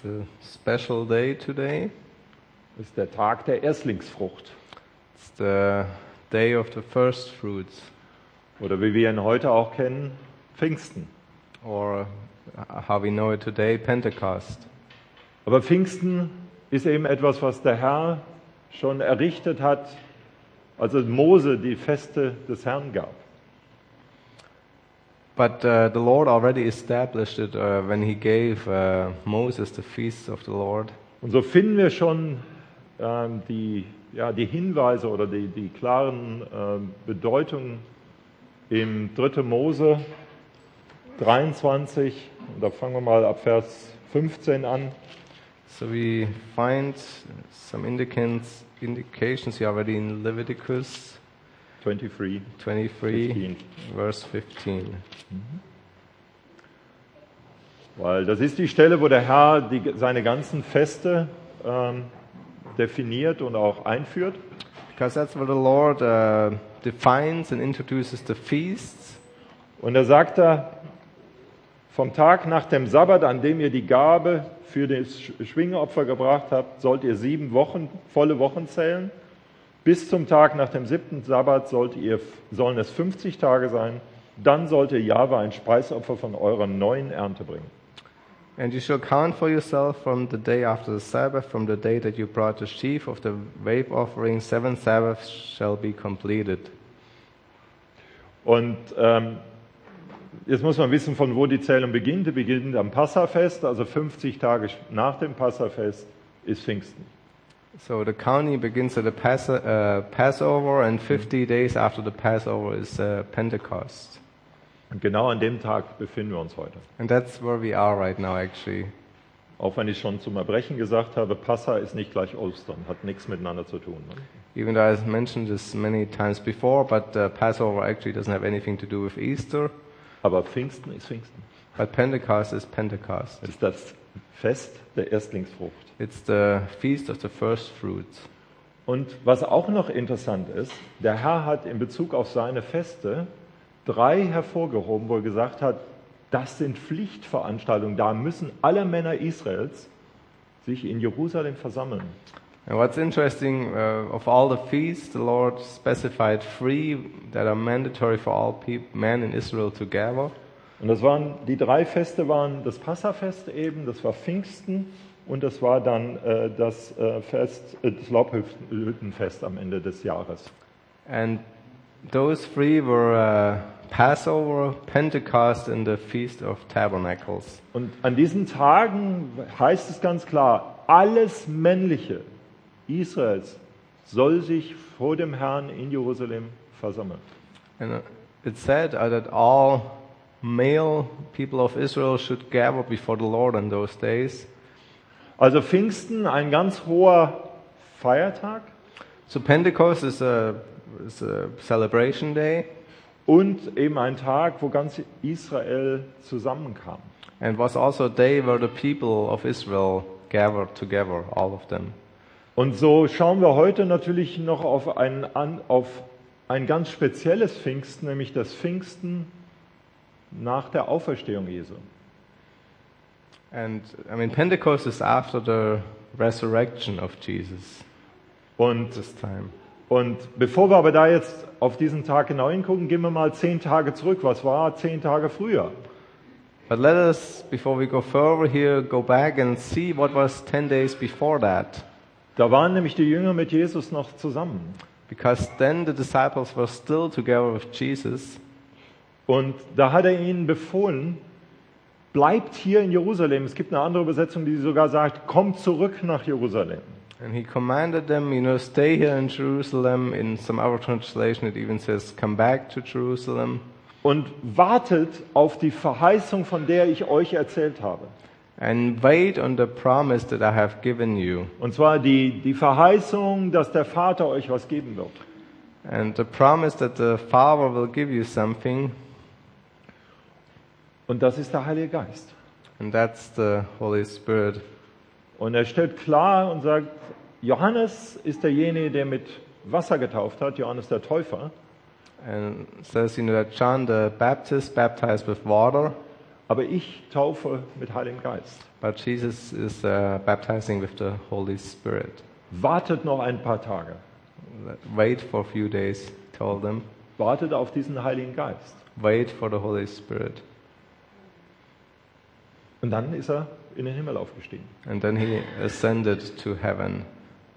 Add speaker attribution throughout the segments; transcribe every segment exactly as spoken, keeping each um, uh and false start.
Speaker 1: It's a special day today.
Speaker 2: Es ist der Tag der Erstlingsfrucht.
Speaker 1: It's the day of the first fruits,
Speaker 2: Oder wie wir ihn heute auch kennen, Pfingsten.
Speaker 1: or how we know it today, Pentecost.
Speaker 2: Aber Pfingsten ist eben etwas, was der Herr schon errichtet hat, als es Mose die Feste des Herrn gab.
Speaker 1: But uh, the Lord already established it uh, when He gave uh, Moses the feasts of the Lord.
Speaker 2: Und so finden wir schon ähm, die, ja, die Hinweise oder die, die klaren ähm, Bedeutungen im dritten Mose dreiundzwanzig. Und da fangen wir mal ab Vers fünfzehn an.
Speaker 1: So we find some indications, indications here already in Leviticus
Speaker 2: dreiundzwanzig.
Speaker 1: twenty-three,
Speaker 2: fifteen.
Speaker 1: verse fifteen.
Speaker 2: Weil das ist die Stelle, wo der Herr die, seine ganzen Feste ähm, definiert und auch einführt.
Speaker 1: Because that's where the Lord uh, defines and introduces the feasts.
Speaker 2: Und er sagt da, vom Tag nach dem Sabbat, an dem ihr die Gabe für das Schwingeopfer gebracht habt, sollt ihr sieben Wochen, volle Wochen zählen. Bis zum Tag nach dem siebten Sabbat sollt ihr, sollen es fünfzig Tage sein. Dann sollt ihr Jahwe ein Speisopfer von eurer neuen Ernte bringen.
Speaker 1: And you shall count for yourself from the day after the Sabbath, from the day that you brought the sheaf of the wave offering, seven Sabbaths shall be completed.
Speaker 2: Und ähm, jetzt muss man wissen, von wo die Zählung beginnt. Die beginnt am Passafest, also fünfzig Tage nach dem Passafest ist Pfingsten.
Speaker 1: So the counting begins at the Pass- uh, Passover, and fifty days after the Passover is uh, Pentecost.
Speaker 2: Und genau an dem Tag befinden wir uns heute.
Speaker 1: And that's where we are right now, actually.
Speaker 2: Auch wenn ich schon zum Erbrechen gesagt habe, Passa ist nicht gleich Ostern, hat nichts miteinander zu tun. Ne?
Speaker 1: Even though I've mentioned this many times before, but uh, Passover actually doesn't have anything to do with Easter.
Speaker 2: Aber Pfingsten ist Pfingsten.
Speaker 1: But Pentecost is Pentecost.
Speaker 2: Es ist das Fest der Erstlingsfrucht.
Speaker 1: It's the feast of the first fruits.
Speaker 2: Und was auch noch interessant ist, der Herr hat in Bezug auf seine Feste drei hervorgehoben, wo er gesagt hat, das sind Pflichtveranstaltungen, da müssen alle Männer Israels sich in Jerusalem versammeln.
Speaker 1: And what's interesting, uh, of all the feasts, the Lord specified three that are mandatory for all people, men in Israel to gather.
Speaker 2: Und das waren, die drei Feste waren das Passafest eben, das war Pfingsten und das war dann äh, das äh, Fest, äh, das Laubhüttenfest am Ende des Jahres.
Speaker 1: And those three were uh, Passover, Pentecost, and the Feast of Tabernacles.
Speaker 2: Und an diesen Tagen heißt es ganz klar, alles Männliche Israels soll sich vor dem Herrn in Jerusalem versammeln.
Speaker 1: And uh, it said uh, that all male people of Israel should gather before the Lord on those days.
Speaker 2: Also Pfingsten, ein ganz hoher Feiertag
Speaker 1: So Pentecost is a, is a celebration day,
Speaker 2: und eben ein Tag, wo ganz Israel zusammenkam.
Speaker 1: and was also a day where the people of Israel gathered together, all of them.
Speaker 2: Und so schauen wir heute natürlich noch auf ein, an, auf ein ganz spezielles Pfingsten, nämlich das Pfingsten nach der Auferstehung Jesu.
Speaker 1: And I mean, Pentecost is after the resurrection of Jesus
Speaker 2: Und,
Speaker 1: this time.
Speaker 2: und bevor wir aber da jetzt auf diesen Tag genau hingucken, gehen wir mal zehn Tage zurück. Was war zehn Tage früher?
Speaker 1: But let us, before we go further here, go back and see what was ten days before that.
Speaker 2: Da waren nämlich die Jünger mit Jesus noch zusammen.
Speaker 1: Because then the disciples were still together with Jesus.
Speaker 2: Und da hat er ihnen befohlen, bleibt hier in Jerusalem. Es gibt eine andere Übersetzung, die sogar sagt, kommt zurück nach Jerusalem.
Speaker 1: And he commanded them, you know, stay here in Jerusalem. In some other translation it even says, come back to Jerusalem.
Speaker 2: Und wartet auf die Verheißung, von der ich euch erzählt habe.
Speaker 1: And wait on the promise that I have given you.
Speaker 2: Und zwar die, die Verheißung, dass der Vater euch was geben wird.
Speaker 1: And the promise that the Father will give you something.
Speaker 2: Und das ist der Heilige Geist.
Speaker 1: And that's the Holy Spirit.
Speaker 2: Und er stellt klar und sagt, Johannes ist derjenige, der mit Wasser getauft hat, Johannes der Täufer.
Speaker 1: And it says, you know, that John the Baptist baptized with water.
Speaker 2: Aber ich taufe mit Heiligem Geist.
Speaker 1: But Jesus is uh, baptizing with the Holy Spirit.
Speaker 2: Wartet noch ein paar Tage.
Speaker 1: Wait for a few days, told them.
Speaker 2: Wartet auf diesen Heiligen Geist.
Speaker 1: Wait for the Holy Spirit.
Speaker 2: Und dann ist er in den Himmel aufgestiegen.
Speaker 1: And then he ascended to heaven.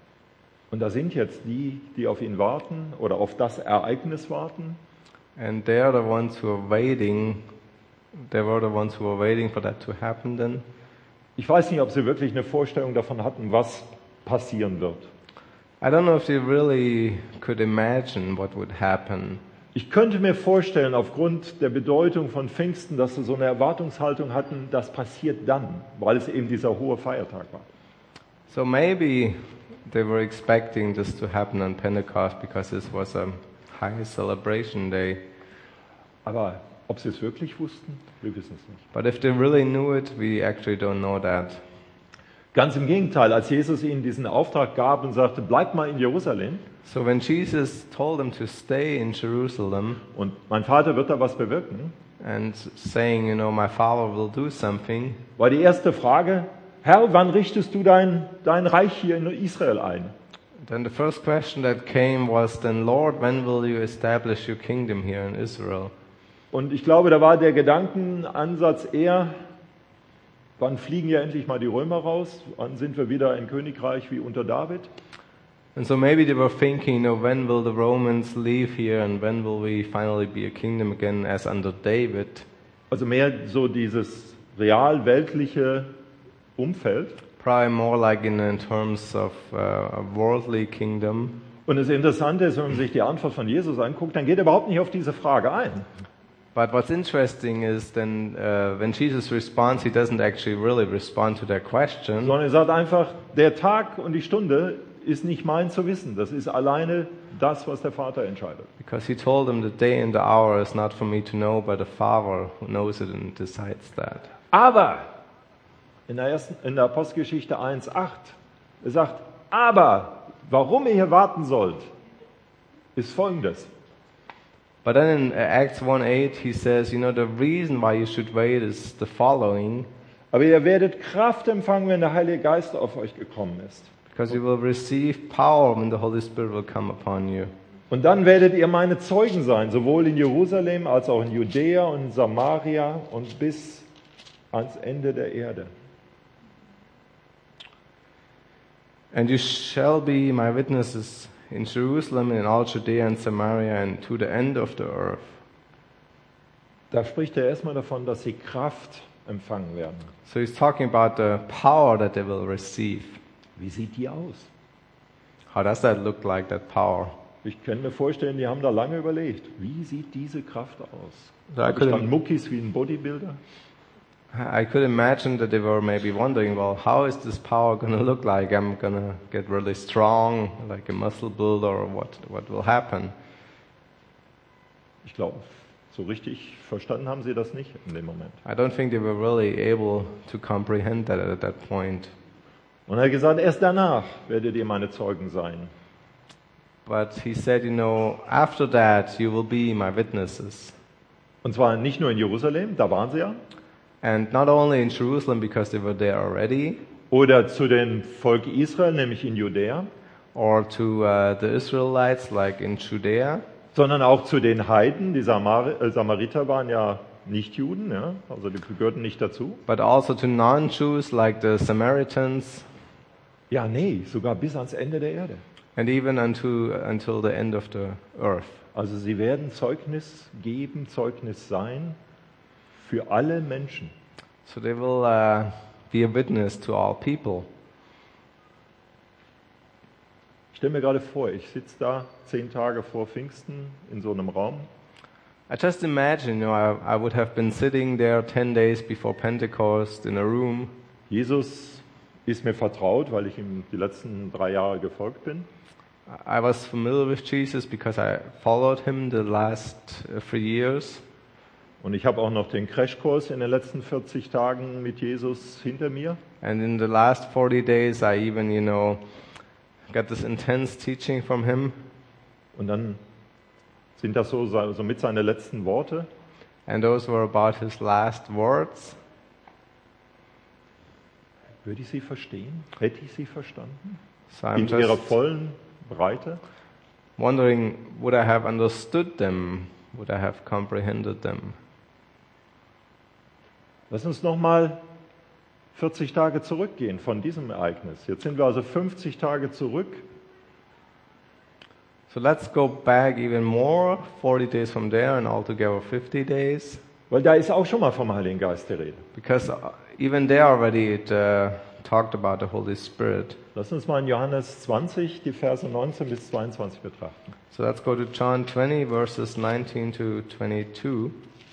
Speaker 2: Und da sind jetzt die, die auf ihn warten oder auf das Ereignis warten.
Speaker 1: And they are the ones who are waiting. They were the ones who were waiting for that to happen then.
Speaker 2: Ich weiß nicht, ob sie wirklich eine Vorstellung davon hatten, was passieren wird.
Speaker 1: I don't know if they really could imagine what would happen.
Speaker 2: Ich könnte mir vorstellen, aufgrund der Bedeutung von Pfingsten, dass sie so eine Erwartungshaltung hatten, das passiert dann, weil es eben dieser hohe Feiertag war.
Speaker 1: So maybe they were expecting this to happen on Pentecost because this was a high celebration day.
Speaker 2: Aber ob sie es wirklich wussten, wir wissen es nicht.
Speaker 1: But if they really knew it, we actually don't know that.
Speaker 2: Ganz im Gegenteil, als Jesus ihnen diesen Auftrag gab und sagte, bleibt mal in Jerusalem.
Speaker 1: So when Jesus told them to stay in Jerusalem
Speaker 2: Und mein Vater wird da was bewirken,
Speaker 1: and saying, you know, my Father will do something,
Speaker 2: war die erste Frage, Herr, wann richtest du dein, dein Reich hier in Israel ein?
Speaker 1: then the first question that came was, then Lord, when will you establish your kingdom here in Israel?
Speaker 2: Und ich glaube, da war der Gedankenansatz eher, wann fliegen ja endlich mal die Römer raus? Wann sind wir wieder ein Königreich wie unter David?
Speaker 1: And so maybe they were thinking, you know, when will the Romans leave here and when will we finally be a kingdom again as under David?
Speaker 2: Also mehr so dieses real-weltliche Umfeld.
Speaker 1: Probably more like in, in terms of uh, a worldly kingdom.
Speaker 2: Und das Interessante ist, wenn man sich die Antwort von Jesus anguckt, dann geht er überhaupt nicht auf diese Frage ein.
Speaker 1: But what's interesting is then uh, when Jesus responds, he doesn't actually really respond to their question.
Speaker 2: Sondern er sagt einfach, der Tag und die Stunde ist nicht mein zu wissen. Das ist alleine das, was der Vater entscheidet.
Speaker 1: Because he told them the day and the hour is not for me to know, but the Father who knows it and decides that.
Speaker 2: Aber in der, ersten, in der Apostelgeschichte eins acht, er sagt, aber warum ihr hier warten sollt, ist folgendes.
Speaker 1: But then in Acts one eight he says, you know, the reason why you should wait is the following.
Speaker 2: Aber ihr werdet Kraft empfangen, wenn der Heilige Geist auf euch gekommen ist.
Speaker 1: Because you will receive power when the Holy Spirit will come upon you.
Speaker 2: Und dann werdet ihr meine Zeugen sein, sowohl in Jerusalem als auch in Judäa und in Samaria und bis ans Ende der Erde.
Speaker 1: And you shall be my witnesses in Jerusalem and in all Judea and Samaria and to the end of the earth.
Speaker 2: Da spricht er erstmal davon, dass sie Kraft empfangen werden.
Speaker 1: So he's talking about the power that they will receive.
Speaker 2: Wie sieht die aus?
Speaker 1: How does that look like, that power?
Speaker 2: Ich kann mir vorstellen, die haben da lange überlegt. Wie sieht diese Kraft aus?
Speaker 1: So I
Speaker 2: Habe ich dann
Speaker 1: could,
Speaker 2: Muckis wie ein Bodybuilder?
Speaker 1: I could imagine that they were maybe wondering, well, how is this power going to look like? I'm going to get really strong, like a muscle builder, or what, what will happen?
Speaker 2: Ich glaube, so richtig verstanden haben sie das nicht in dem Moment.
Speaker 1: I don't think they were really able to comprehend that at that point.
Speaker 2: Und er hat gesagt, erst danach werdet ihr meine Zeugen sein.
Speaker 1: But he said, you know, after that you will be my witnesses.
Speaker 2: Und zwar nicht nur in Jerusalem, da waren sie ja,
Speaker 1: And not only in Jerusalem because they were there already,
Speaker 2: oder zu dem Volk Israel, nämlich in Judäa,
Speaker 1: or to uh, the Israelites like in Judea,
Speaker 2: sondern auch zu den Heiden. Die Samar äh, Samariter waren ja nicht Juden, ja, also die gehörten nicht dazu.
Speaker 1: but also to non-Jews like the Samaritans,
Speaker 2: Ja, nee, sogar bis ans Ende der Erde.
Speaker 1: and even unto, until the end of the earth.
Speaker 2: Also sie werden Zeugnis geben, Zeugnis sein für alle Menschen.
Speaker 1: So they will uh, be a witness to all people.
Speaker 2: Ich stelle mir gerade vor, ich sitze da zehn Tage vor Pfingsten in so einem Raum.
Speaker 1: I just imagine, you know, I, I would have been sitting there ten days before Pentecost in a room.
Speaker 2: Jesus ist mir vertraut, weil ich ihm die letzten drei Jahre gefolgt bin.
Speaker 1: I was familiar with Jesus because I followed him the last uh, three years.
Speaker 2: Und ich habe auch noch den Crashkurs in den letzten vierzig Tagen mit Jesus hinter mir.
Speaker 1: And in the last forty days, I even, you know, got this intense teaching from him.
Speaker 2: Und dann sind das so, so mit seine letzten Worte.
Speaker 1: And those were about his last words.
Speaker 2: Würde ich sie verstehen? Hätte ich sie verstanden?
Speaker 1: So I'm
Speaker 2: In ihrer
Speaker 1: just
Speaker 2: vollen Breite?
Speaker 1: wondering, would I have understood them? Would I have comprehended them?
Speaker 2: Lass uns nochmal vierzig Tage zurückgehen von diesem Ereignis. Jetzt sind wir also fünfzig Tage zurück.
Speaker 1: So let's go back even more, forty days from there and altogether fifty days.
Speaker 2: Weil da ist auch schon mal vom Heiligen Geist die Rede.
Speaker 1: Because uh, even there already it uh, talked about the Holy Spirit.
Speaker 2: Lass uns mal in Johannes zwanzig die Verse neunzehn bis zweiundzwanzig betrachten.
Speaker 1: So let's go to John twenty, verses nineteen to twenty-two.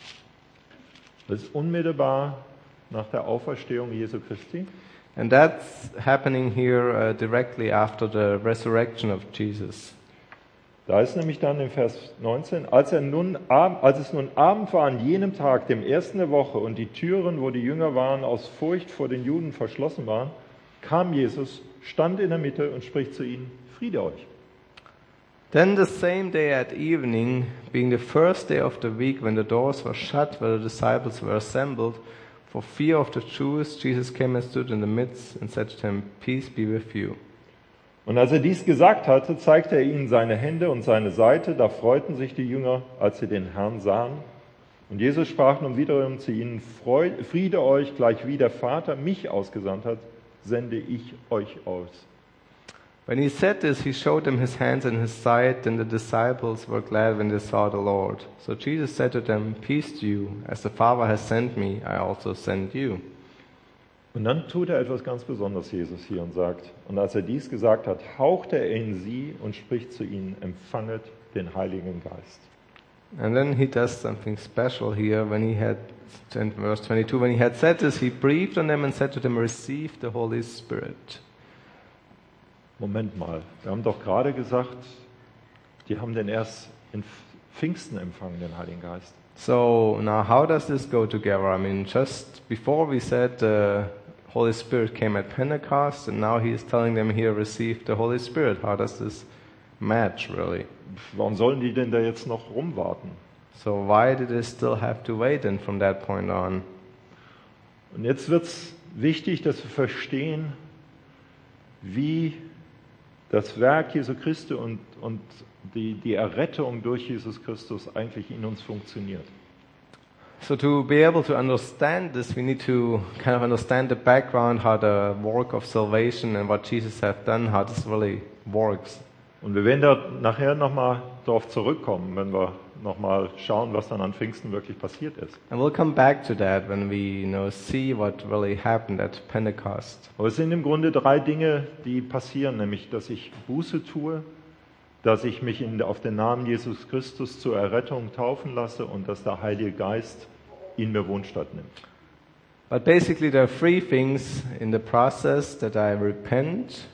Speaker 2: Das ist unmittelbar nach der Auferstehung Jesu Christi.
Speaker 1: And that's happening here uh, directly after the resurrection of Jesus.
Speaker 2: Da ist nämlich dann im Vers neunzehn, als, er nun, als es nun Abend war an jenem Tag, dem ersten der Woche, und die Türen, wo die Jünger waren, aus Furcht vor den Juden verschlossen waren, kam Jesus, stand in der Mitte und spricht zu ihnen, Friede euch.
Speaker 1: Then the same day at evening, being the first day of the week, when the doors were shut, where the disciples were assembled, for fear of the Jews, Jesus came and stood in the midst and said to them, Peace be with you.
Speaker 2: Und als er dies gesagt hatte, zeigte er ihnen seine Hände und seine Seite. Da freuten sich die Jünger, als sie den Herrn sahen. Und Jesus sprach nun wiederum zu ihnen, Friede euch, gleich wie der Vater mich ausgesandt hat, sende ich euch aus.
Speaker 1: When he said this, he showed them his hands and his side. Then the disciples were glad when they saw the Lord. So Jesus said to them, Peace to you. As the Father has sent me, I also send you.
Speaker 2: Und dann tut er etwas ganz Besonderes, Jesus hier, und sagt, und als er dies gesagt hat, hauchte er in sie und spricht zu ihnen, empfanget den Heiligen Geist.
Speaker 1: And then he does something special here when he had, in verse twenty-two, when he had said this, he breathed on them and said to them, Receive the Holy Spirit.
Speaker 2: Moment mal, wir haben doch gerade gesagt, die haben den erst in Pfingsten empfangen, den Heiligen Geist.
Speaker 1: So now how does this go together? I mean, just before we said the Holy Spirit came at Pentecost, and now he is telling them here, receive the Holy Spirit. How does this match, really?
Speaker 2: Warum sollen die denn da jetzt noch rumwarten?
Speaker 1: So why did they still have to wait then from that point on?
Speaker 2: Und jetzt wird es wichtig, dass wir verstehen, wie das Werk Jesu Christi und, und die, die Errettung durch Jesus Christus eigentlich in uns funktioniert.
Speaker 1: So to be able to understand this, we need to kind of understand the background, how the work of salvation and what Jesus has done, how this really works.
Speaker 2: Und wir werden da nachher nochmal darauf zurückkommen, wenn wir nochmal schauen, was dann an Pfingsten wirklich passiert ist.
Speaker 1: And we'll come back to that when we, you know, see what really happened at Pentecost.
Speaker 2: Aber es sind im Grunde drei Dinge, die passieren, nämlich, dass ich Buße tue, dass ich mich in, auf den Namen Jesus Christus zur Errettung taufen lasse und dass der Heilige Geist in mir Wohnstatt nimmt.
Speaker 1: But basically there are three things in the process: that I repent,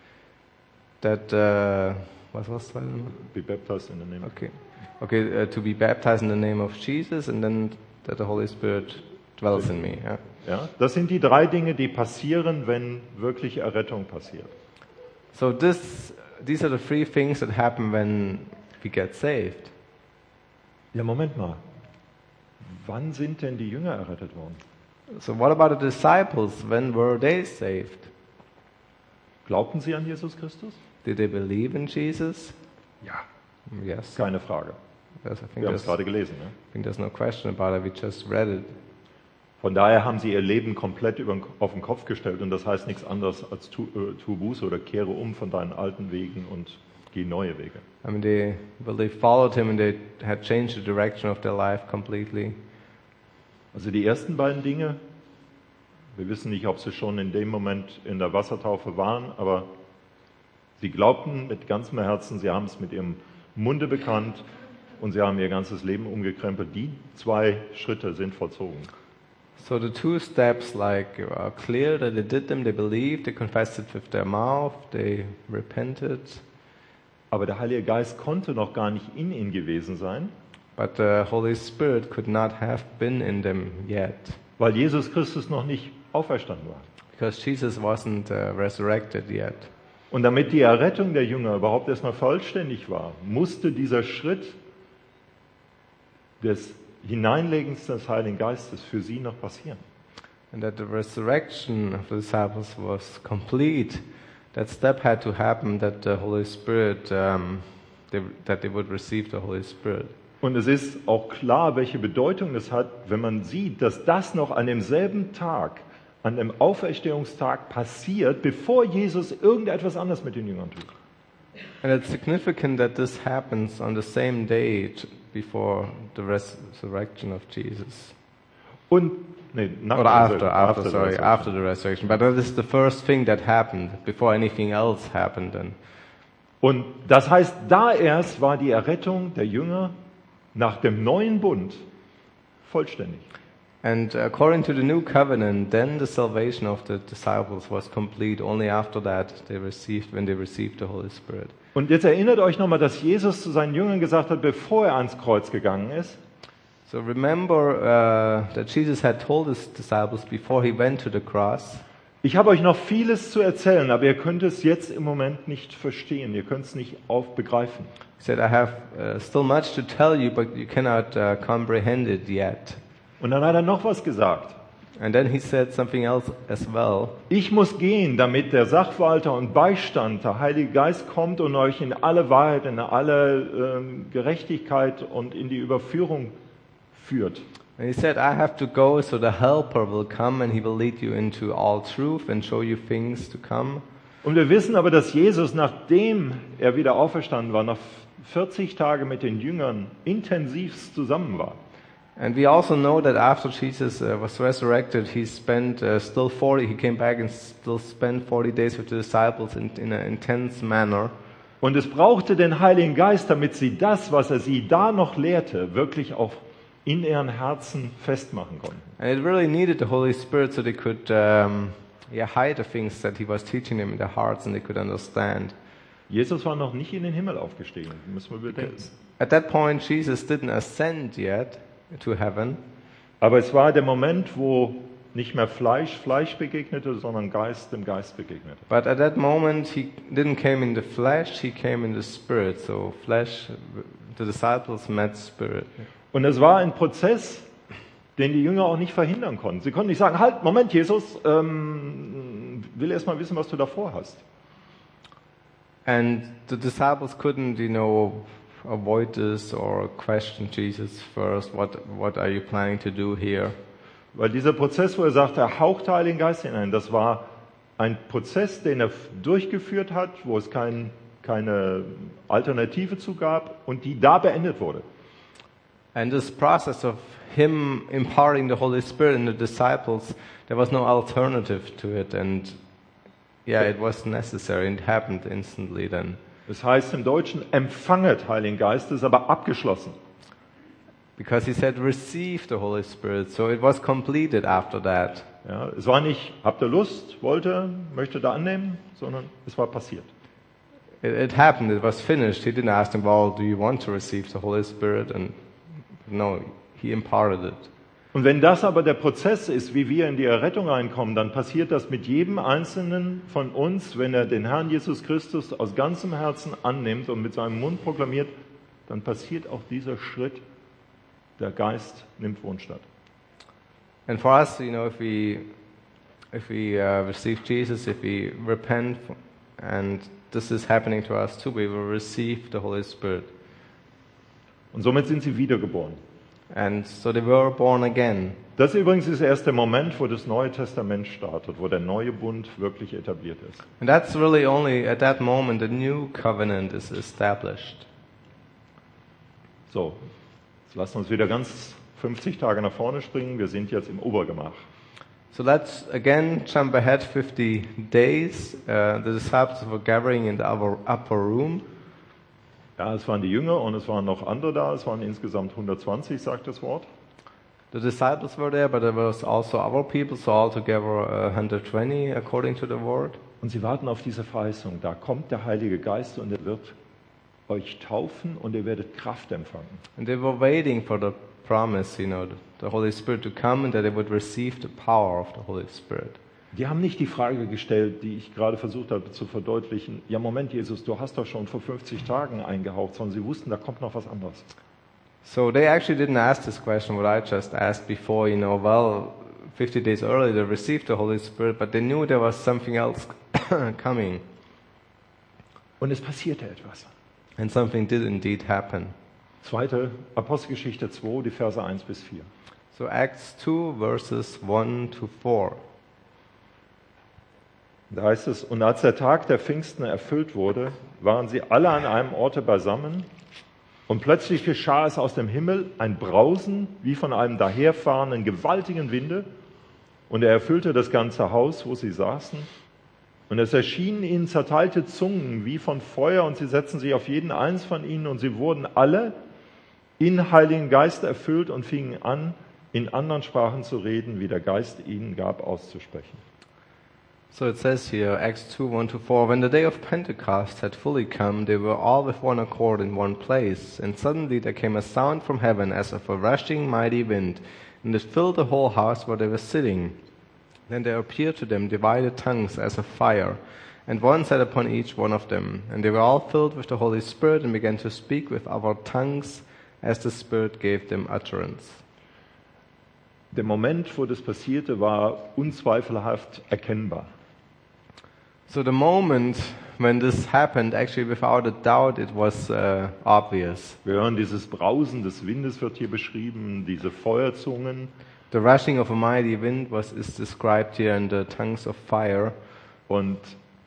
Speaker 1: that uh, what was that?
Speaker 2: Be baptized in the name.
Speaker 1: Okay, okay, uh, to be baptized in the name of Jesus, and then that the Holy Spirit dwells in me. Yeah?
Speaker 2: Ja, das sind die drei Dinge, die passieren, wenn wirklich Errettung passiert.
Speaker 1: So this, these are the three things that happen when we get saved.
Speaker 2: Ja, Moment mal. Wann sind denn die Jünger errettet worden?
Speaker 1: So what about the disciples? When were they saved?
Speaker 2: Glaubten sie an Jesus Christus?
Speaker 1: Did they believe in Jesus?
Speaker 2: Ja.
Speaker 1: Yes.
Speaker 2: Keine Frage.
Speaker 1: Yes, I think
Speaker 2: Wir haben es
Speaker 1: there's,
Speaker 2: gerade gelesen. Ne?
Speaker 1: I think there's no question about it. We just read it.
Speaker 2: Von daher haben sie ihr Leben komplett über, auf den Kopf gestellt und das heißt nichts anderes als tu, äh, tu Buße oder kehre um von deinen alten Wegen und geh neue Wege.
Speaker 1: I mean, they, well, they followed him and they had changed the direction of their life completely.
Speaker 2: Also die ersten beiden Dinge, wir wissen nicht, ob sie schon in dem Moment in der Wassertaufe waren, aber sie glaubten mit ganzem Herzen, sie haben es mit ihrem Munde bekannt und sie haben ihr ganzes Leben umgekrempelt. Die zwei Schritte sind vollzogen.
Speaker 1: So the two steps, like, are clear that they did them, they believed, they confessed it with their mouth, they repented.
Speaker 2: Aber der Heilige Geist konnte noch gar nicht in ihnen gewesen sein,
Speaker 1: But the Holy Spirit could not have been in them yet,
Speaker 2: weil Jesus Christus noch nicht auferstanden war.
Speaker 1: because Jesus wasn't uh, resurrected yet.
Speaker 2: Und damit die Errettung der Jünger überhaupt erstmal vollständig war, musste dieser Schritt des Hineinlegens des Heiligen Geistes für sie noch passieren.
Speaker 1: and that the resurrection of the disciples was complete, that step had to happen, that the Holy Spirit, um, they, that they would receive the Holy Spirit.
Speaker 2: Und es ist auch klar, welche Bedeutung das hat, wenn man sieht, dass das noch an demselben Tag, an dem Auferstehungstag passiert, bevor Jesus irgendetwas anderes mit den Jüngern tut.
Speaker 1: And it's significant that this happens on the same day t- before the resurrection of Jesus.
Speaker 2: Und nee, nach
Speaker 1: Or
Speaker 2: der
Speaker 1: after,
Speaker 2: Resurrektion,
Speaker 1: after,
Speaker 2: der
Speaker 1: sorry,
Speaker 2: Resurrektion.
Speaker 1: after the resurrection. But that is the first thing that happened before anything else happened. And
Speaker 2: Und das heißt, da erst war die Errettung der Jünger nach dem neuen Bund vollständig.
Speaker 1: And according to the new covenant, then the salvation of the disciples was complete. Only after that they received, when they received the Holy Spirit.
Speaker 2: Und jetzt erinnert euch nochmal, dass Jesus zu seinen Jüngern gesagt hat, bevor er ans Kreuz gegangen ist,
Speaker 1: So remember uh, that Jesus had told his disciples before he went to the cross,
Speaker 2: ich habe euch noch vieles zu erzählen, aber ihr könnt es jetzt im Moment nicht verstehen, ihr könnt es nicht auf begreifen.
Speaker 1: he said, I have uh, still much to tell you, but you cannot uh, comprehend it yet.
Speaker 2: Und dann hat er noch was gesagt.
Speaker 1: And then he said something else as well.
Speaker 2: Ich muss gehen, damit der Sachwalter und Beistand, der Heilige Geist kommt und euch in alle Wahrheit, in alle ähm, Gerechtigkeit und in die Überführung führt.
Speaker 1: And he said, I have to go, so the Helper will come and he will lead you into all truth and show you things to come.
Speaker 2: Und wir wissen aber, dass Jesus, nachdem er wieder auferstanden war, nach vierzig Tage mit den Jüngern intensivst zusammen war.
Speaker 1: And we also know that after Jesus uh, was resurrected, he spent uh, still forty, he came back and still spent forty days with the disciples in, in an intense manner.
Speaker 2: Und es brauchte den Heiligen Geist, damit sie das, was er sie da noch lehrte, wirklich auch in ihren Herzen festmachen konnten.
Speaker 1: And it really needed the Holy Spirit so they could um, yeah, hide the things that he was teaching them in their hearts and they could understand.
Speaker 2: Jesus war noch nicht in den Himmel aufgestiegen, müssen wir bedenken.
Speaker 1: At that point, Jesus didn't ascend yet to heaven.
Speaker 2: Aber es war der Moment, wo nicht mehr Fleisch Fleisch begegnete, sondern Geist dem Geist begegnete.
Speaker 1: But at that moment, he didn't come in the flesh, he came in the spirit. So flesh, the disciples met spirit.
Speaker 2: Und es war ein Prozess, den die Jünger auch nicht verhindern konnten. Sie konnten nicht sagen, halt, Moment, Jesus, ähm, will erst mal wissen, was du davor hast.
Speaker 1: And the disciples couldn't, you know, avoid this or question Jesus first. What, what are you planning to do here?
Speaker 2: Weil dieser Prozess, wo er sagte, er haucht den Heiligen Geist hinein, das war ein Prozess, den er durchgeführt hat, wo es kein, keine Alternative zu gab und die da beendet wurde.
Speaker 1: And this process of him imparting the Holy Spirit in the disciples, there was no alternative to it. And yeah, it was necessary. It happened instantly then.
Speaker 2: Das heißt im Deutschen, empfanget Heiligen Geist, ist aber abgeschlossen.
Speaker 1: Because he said, receive the Holy Spirit. So it was completed after that.
Speaker 2: Ja, es war nicht, habt ihr Lust, wollte, möchte da annehmen, sondern es war passiert.
Speaker 1: It, it happened. It was finished. He didn't ask them, well, do you want to receive the Holy Spirit? And no, he imparted it.
Speaker 2: Und wenn das aber der Prozess ist, wie wir in die Errettung reinkommen, dann passiert das mit jedem Einzelnen von uns, wenn er den Herrn Jesus Christus aus ganzem Herzen annimmt und mit seinem Mund proklamiert, dann passiert auch dieser Schritt, der Geist nimmt Wohn statt.
Speaker 1: And for us, you know, if we if we uh, receive Jesus, if we repent, and this is happening to us too, we will receive the Holy Spirit.
Speaker 2: Und somit sind sie wiedergeboren.
Speaker 1: And so they were born again.
Speaker 2: Das übrigens ist erst der Moment, wo das Neue Testament startet, wo der neue Bund wirklich etabliert ist.
Speaker 1: And that's really only at that moment the new covenant is established.
Speaker 2: So, jetzt lassen wir uns wieder ganz fünfzig Tage nach vorne springen. Wir sind jetzt im Obergemach.
Speaker 1: So let's again jump ahead fifty days. Uh, the disciples were gathering in the upper, upper room.
Speaker 2: Ja, es waren die Jünger und es waren noch andere da. Es waren insgesamt hundertzwanzig, sagt das Wort.
Speaker 1: The disciples were there, but there was also other people, so altogether uh, one hundred twenty according to the word.
Speaker 2: Und sie warten auf diese Verheißung. Da kommt der Heilige Geist und er wird euch taufen und ihr werdet Kraft empfangen.
Speaker 1: And they were waiting for the promise, you know, the Holy Spirit to come and that they would receive the power of the Holy Spirit.
Speaker 2: Die haben nicht die Frage gestellt, die ich gerade versucht habe zu verdeutlichen. Ja, Moment, Jesus, du hast doch schon vor fünfzig Tagen eingehaucht, sondern sie wussten, da kommt noch was anderes.
Speaker 1: So they actually didn't ask this question, what I just asked before, you know, well, fifty days earlier they received the Holy Spirit, but they knew there was something else coming.
Speaker 2: Und es passierte etwas.
Speaker 1: And something did indeed happen.
Speaker 2: Zweite Apostelgeschichte zwei, die Verse eins bis vier.
Speaker 1: So Acts two, verses one to four.
Speaker 2: Da heißt es, und als der Tag der Pfingsten erfüllt wurde, waren sie alle an einem Orte beisammen, und plötzlich geschah es aus dem Himmel ein Brausen wie von einem daherfahrenden gewaltigen Winde, und er erfüllte das ganze Haus, wo sie saßen, und es erschienen ihnen zerteilte Zungen wie von Feuer, und sie setzten sich auf jeden eins von ihnen, und sie wurden alle in Heiligen Geist erfüllt und fingen an, in anderen Sprachen zu reden, wie der Geist ihnen gab, auszusprechen.
Speaker 1: So it says here, Acts two, one to four, when the day of Pentecost had fully come, they were all with one accord in one place. And suddenly there came a sound from heaven as of a rushing mighty wind, and it filled the whole house where they were sitting. Then there appeared to them divided tongues as of fire, and one sat upon each one of them. And they were all filled with the Holy Spirit and began to speak with other tongues as the Spirit gave them utterance.
Speaker 2: Der Moment, wo das passierte, war unzweifelhaft erkennbar.
Speaker 1: So the moment when this happened, actually without a doubt, it was uh, obvious.
Speaker 2: Wir hören dieses Brausen des Windes wird hier beschrieben, diese Feuerzungen.
Speaker 1: The rushing of a mighty wind was is described here in the tongues of fire.
Speaker 2: Und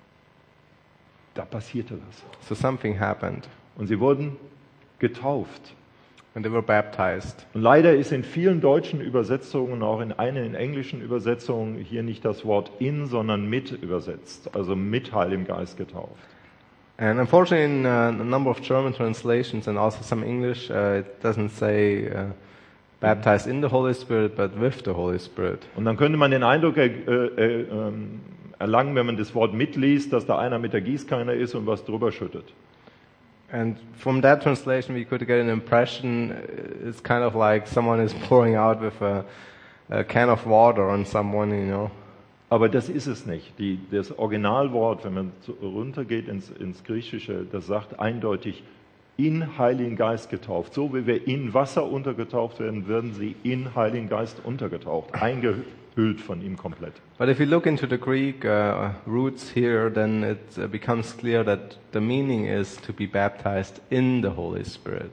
Speaker 2: da passierte das.
Speaker 1: So something happened,
Speaker 2: Und sie wurden getauft.
Speaker 1: and they were baptized.
Speaker 2: Und leider ist in vielen deutschen Übersetzungen, auch in einigen englischen Übersetzungen, hier nicht das Wort in, sondern mit übersetzt. Also mit Heiligem Geist getauft.
Speaker 1: And unfortunately, in uh, a number of German translations and also some English, uh, it doesn't say uh, baptized in the Holy Spirit, but with the Holy Spirit.
Speaker 2: Und dann könnte man den Eindruck äh, äh, ähm, erlangen, wenn man das Wort mitliest, dass da einer mit der Gießkanne ist und was drüber schüttet.
Speaker 1: And from that translation, we could get an impression uh, it's kind of like someone is pouring out with a, a can of water on someone, you know.
Speaker 2: Aber das ist es nicht. Die, das Originalwort, wenn man so runtergeht ins, ins Griechische, das sagt eindeutig in Heiligen Geist getauft. So wie wir in Wasser untergetaucht werden, werden sie in Heiligen Geist untergetaucht, eingehüllt von ihm komplett.
Speaker 1: But if you look into the Greek uh, roots here, then it uh, becomes clear that the meaning is to be baptized in the Holy Spirit.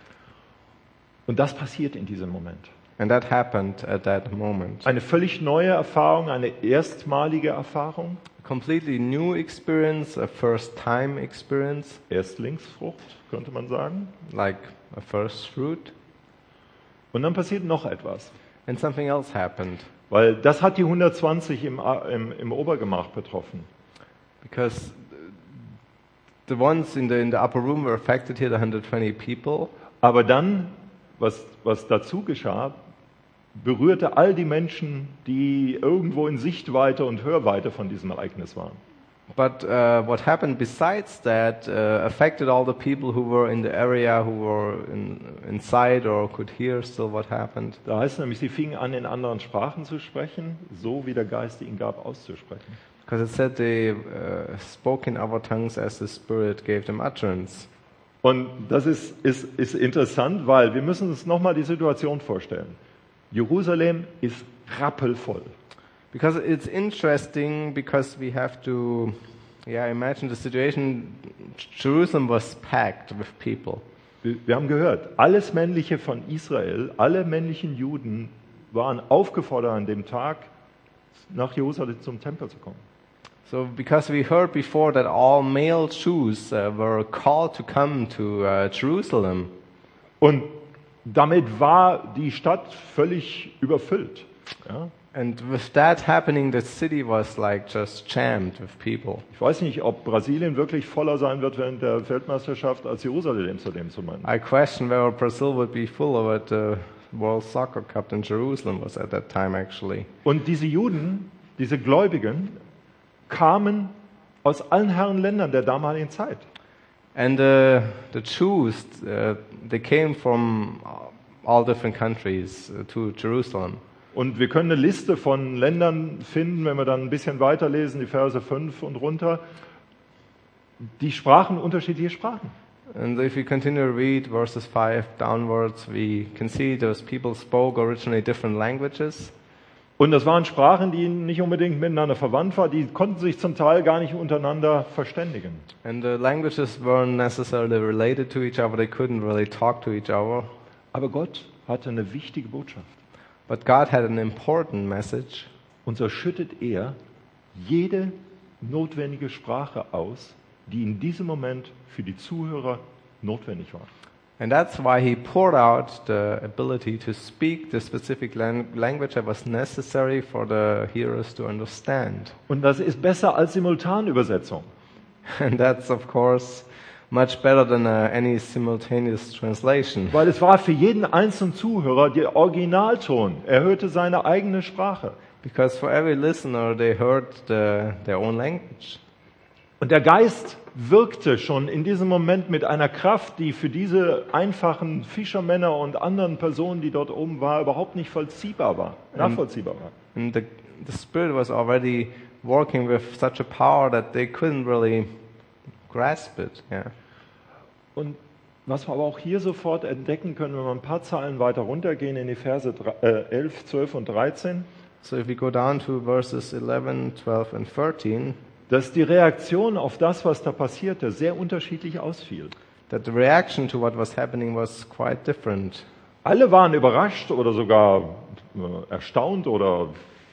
Speaker 2: Und das passiert in diesem Moment.
Speaker 1: And that happened at that moment.
Speaker 2: Eine völlig neue Erfahrung, eine erstmalige Erfahrung.
Speaker 1: A completely new experience, a first time experience,
Speaker 2: Erstlingsfrucht, könnte man sagen.
Speaker 1: like a first fruit.
Speaker 2: Und dann passiert noch etwas.
Speaker 1: And something else happened.
Speaker 2: Weil das hat die hundertzwanzig im, im, im Obergemach betroffen.
Speaker 1: Because the ones in the, in the upper room were affected here, the one hundred twenty people.
Speaker 2: Aber dann, was, was dazu geschah, berührte all die Menschen, die irgendwo in Sichtweite und Hörweite von diesem Ereignis waren.
Speaker 1: But uh, what happened besides that uh, affected all the people who were in the area, who were in, inside or could hear still what happened.
Speaker 2: Da heißt nämlich, sie fingen an, in anderen Sprachen zu sprechen, so wie der Geist ihnen gab, auszusprechen.
Speaker 1: Because it said they uh, spoke in other tongues as the Spirit gave them utterance.
Speaker 2: Und das ist, ist, ist interessant, weil wir müssen uns nochmal die Situation vorstellen. Jerusalem ist rappelvoll.
Speaker 1: Because it's interesting, because we have to, yeah, imagine the situation. Jerusalem was packed with people.
Speaker 2: Wir, wir haben gehört, alles Männliche von Israel, alle männlichen Juden waren aufgefordert an dem Tag, nach Jerusalem zum Tempel zu kommen.
Speaker 1: So, because we heard before that all male Jews uh, were called to come to uh, Jerusalem.
Speaker 2: Und damit war die Stadt völlig überfüllt. Ja?
Speaker 1: And with that happening, the city was like just jammed with people.
Speaker 2: Ich weiß nicht, ob Brasilien wirklich voller sein wird während der Weltmeisterschaft als Jerusalem zu dem zu meinen.
Speaker 1: I question whether Brazil would be full of it. The World Soccer Cup in Jerusalem was at that time actually.
Speaker 2: Und diese Juden, diese Gläubigen, kamen aus allen Herren Ländern der damaligen Zeit.
Speaker 1: And uh, the Jews, uh, they came from all different countries uh, to Jerusalem.
Speaker 2: Und wir können eine Liste von Ländern finden, wenn wir dann ein bisschen weiterlesen, die Verse fünf und runter. Die sprachen unterschiedliche Sprachen.
Speaker 1: And if we continue to read verses five downwards, we can see those people spoke originally different languages.
Speaker 2: Und das waren Sprachen, die nicht unbedingt miteinander verwandt waren, die konnten sich zum Teil gar nicht untereinander verständigen.
Speaker 1: And the languages weren't necessarily related to each other, they couldn't really talk to each other.
Speaker 2: Aber Gott hatte eine wichtige Botschaft.
Speaker 1: But God had an important message.
Speaker 2: Und so schüttet er jede notwendige Sprache aus, die in diesem Moment für die Zuhörer notwendig war.
Speaker 1: And that's why he poured out the ability to speak the specific lang- language that was necessary for the hearers to understand.
Speaker 2: Und das ist besser als Simultanübersetzung.
Speaker 1: And that's, of course, much better than uh, any simultaneous translation.
Speaker 2: Weil es war für jeden einzelnen Zuhörer der Originalton. Er hörte seine eigene Sprache.
Speaker 1: Because for every listener, they heard the, their own language.
Speaker 2: Und der Geist wirkte schon in diesem Moment mit einer Kraft, die für diese einfachen Fischermänner und anderen Personen, die dort oben waren, überhaupt nicht vollziehbar war, nachvollziehbar war.
Speaker 1: And the, the Spirit was already working with such a power that they couldn't really grasp it. Yeah.
Speaker 2: Und was wir aber auch hier sofort entdecken können, wenn wir ein paar Zeilen weiter runtergehen in die Verse elf, zwölf und dreizehn,
Speaker 1: So if we go down to verses eleven, twelve and thirteen,
Speaker 2: dass die Reaktion auf das, was da passierte, sehr unterschiedlich ausfiel.
Speaker 1: that the reaction to what was happening was quite different.
Speaker 2: Alle waren überrascht oder sogar äh, erstaunt oder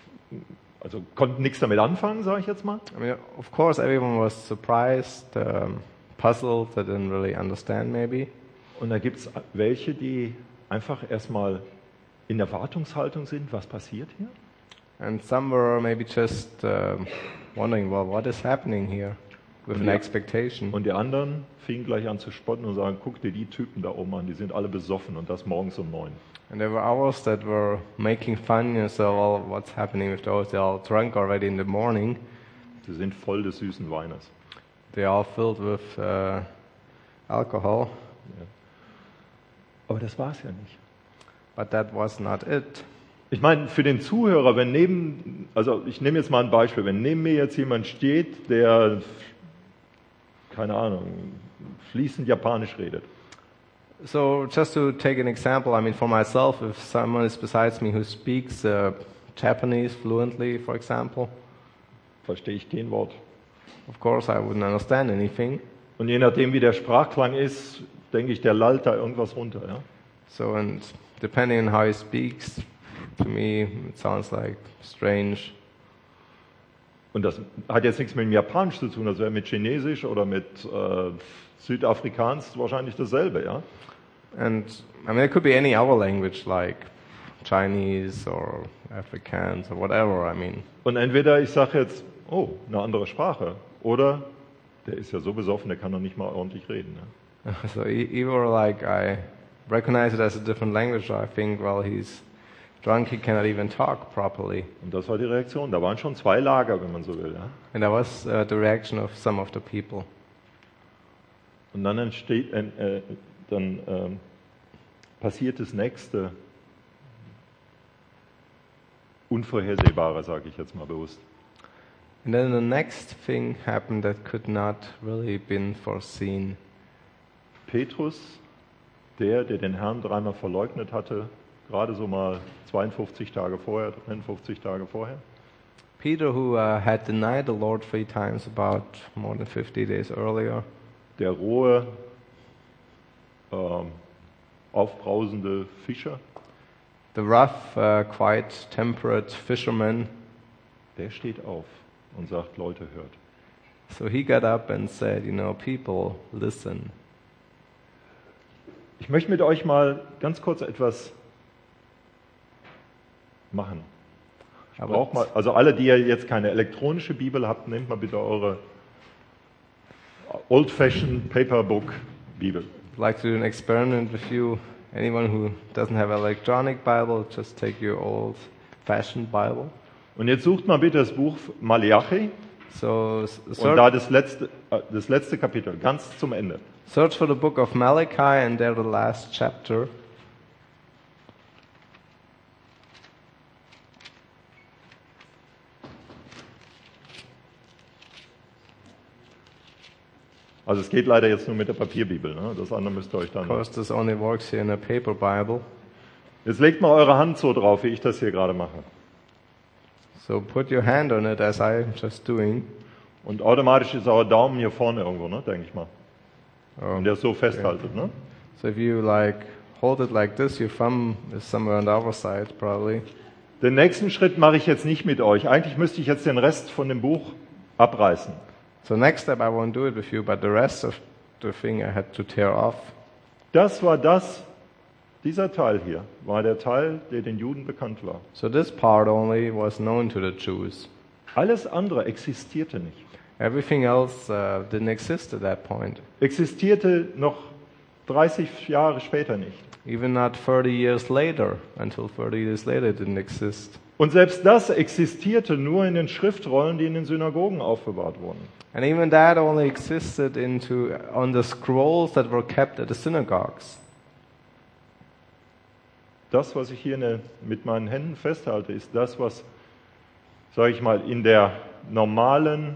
Speaker 2: also konnten nichts damit anfangen, sage ich jetzt mal.
Speaker 1: I mean, of course, everyone was surprised, um, puzzled, they didn't really understand maybe.
Speaker 2: Und da gibt es welche, die einfach erstmal in Erwartungshaltung sind, was passiert hier?
Speaker 1: And some were maybe just um wondering, well, what is happening here? With an
Speaker 2: Ja.
Speaker 1: expectation.
Speaker 2: Und die anderen fingen gleich an zu spotten und sagen, guck dir die Typen da oben an, die sind alle besoffen und das morgens um neun.
Speaker 1: And there were others that were making fun, and so, well, what's happening with those? They're all drunk already in the morning.
Speaker 2: Sie sind voll des süßen Weines.
Speaker 1: They're all filled with uh, alcohol.
Speaker 2: Aber das war es ja nicht.
Speaker 1: But that was not it.
Speaker 2: Ich meine, für den Zuhörer, wenn neben, also ich nehme jetzt mal ein Beispiel, wenn neben mir jetzt jemand steht, der, keine Ahnung, fließend Japanisch redet.
Speaker 1: So just to take an example, I mean, for myself, if someone is besides me who speaks uh, Japanese fluently, for example,
Speaker 2: Verstehe ich kein Wort.
Speaker 1: of course I wouldn't understand anything.
Speaker 2: Und je nachdem, wie der Sprachklang ist, denke ich, der lallt da irgendwas runter. Ja?
Speaker 1: So, and depending on how he speaks, to me it sounds like strange.
Speaker 2: Und das hat jetzt nichts mit dem Japanisch zu tun, das wäre mit Chinesisch oder mit äh, Südafrikaans wahrscheinlich dasselbe. Ja?
Speaker 1: And I mean, it could be any other language like Chinese or Afrikaans or whatever, I mean.
Speaker 2: Und entweder ich sage jetzt, oh, eine andere Sprache, oder der ist ja so besoffen, der kann doch nicht mal ordentlich reden. Ne?
Speaker 1: So e- either like I recognize it as a different language, or I think, well, he's drunk, he cannot even talk properly.
Speaker 2: Und das war die Reaktion. Da waren schon zwei Lager, wenn man so will. Ja?
Speaker 1: And that was uh, the reaction of some of the people.
Speaker 2: Und dann entsteht, äh, äh, dann ähm, passiert das nächste Unvorhersehbare, sage ich jetzt mal bewusst.
Speaker 1: And then the next thing happened that could not really been foreseen.
Speaker 2: Petrus, der, der den Herrn dreimal verleugnet hatte, gerade so mal zweiundfünfzig Tage vorher, dreiundfünfzig Tage vorher,
Speaker 1: Peter, who uh, had denied the Lord three times about more than fifty days earlier,
Speaker 2: der rohe, ähm, aufbrausende Fischer,
Speaker 1: the rough, uh, quite temperate fisherman,
Speaker 2: der steht auf und sagt, Leute, hört.
Speaker 1: so he got up and said, you know, people, listen.
Speaker 2: Ich möchte mit euch mal ganz kurz etwas machen. Ich
Speaker 1: Aber-
Speaker 2: brauche mal, also alle, die ihr jetzt keine elektronische Bibel habt, nehmt mal bitte eure Old-Fashioned Paperbook Bibel.
Speaker 1: I'd like to do an experiment with you. Anyone who doesn't have an electronic Bible, just take your old-fashioned Bible.
Speaker 2: Und jetzt sucht mal bitte das Buch Malachi
Speaker 1: So s-
Speaker 2: und
Speaker 1: search,
Speaker 2: da das letzte, äh, das letzte Kapitel, ganz zum Ende.
Speaker 1: search for the book of Malachi and there the last chapter.
Speaker 2: Also es geht leider jetzt nur mit der Papierbibel, ne? Das andere müsst ihr euch dann...
Speaker 1: Of course, this only works here in a paper Bible.
Speaker 2: Jetzt legt mal eure Hand so drauf, wie ich das hier gerade mache.
Speaker 1: So put your hand on it as I'm just doing.
Speaker 2: Und automatisch ist euer Daumen hier vorne irgendwo, ne, denke ich mal.
Speaker 1: Oh,
Speaker 2: Und der so festhaltet, ne?
Speaker 1: So if you like hold it like this, your thumb is somewhere on the other side probably.
Speaker 2: Den nächsten Schritt mache ich jetzt nicht mit euch. Eigentlich müsste ich jetzt den Rest von dem Buch abreißen.
Speaker 1: So next step I won't do it with you, but the rest of the thing I had to tear off.
Speaker 2: Das war das, dieser Teil hier, war der Teil, der den Juden bekannt war.
Speaker 1: So this part only was known to the Jews.
Speaker 2: Alles andere existierte nicht.
Speaker 1: Everything else uh, didn't exist at that point.
Speaker 2: Existierte noch dreißig Jahre später nicht.
Speaker 1: Even not thirty years later, until thirty years later it didn't exist.
Speaker 2: Und selbst das existierte nur in den Schriftrollen, die in den Synagogen aufbewahrt wurden.
Speaker 1: And even that only existed into on the scrolls that were kept at the synagogues.
Speaker 2: Das, was ich hier ne, mit meinen Händen festhalte, ist das, was, sage ich mal, in der normalen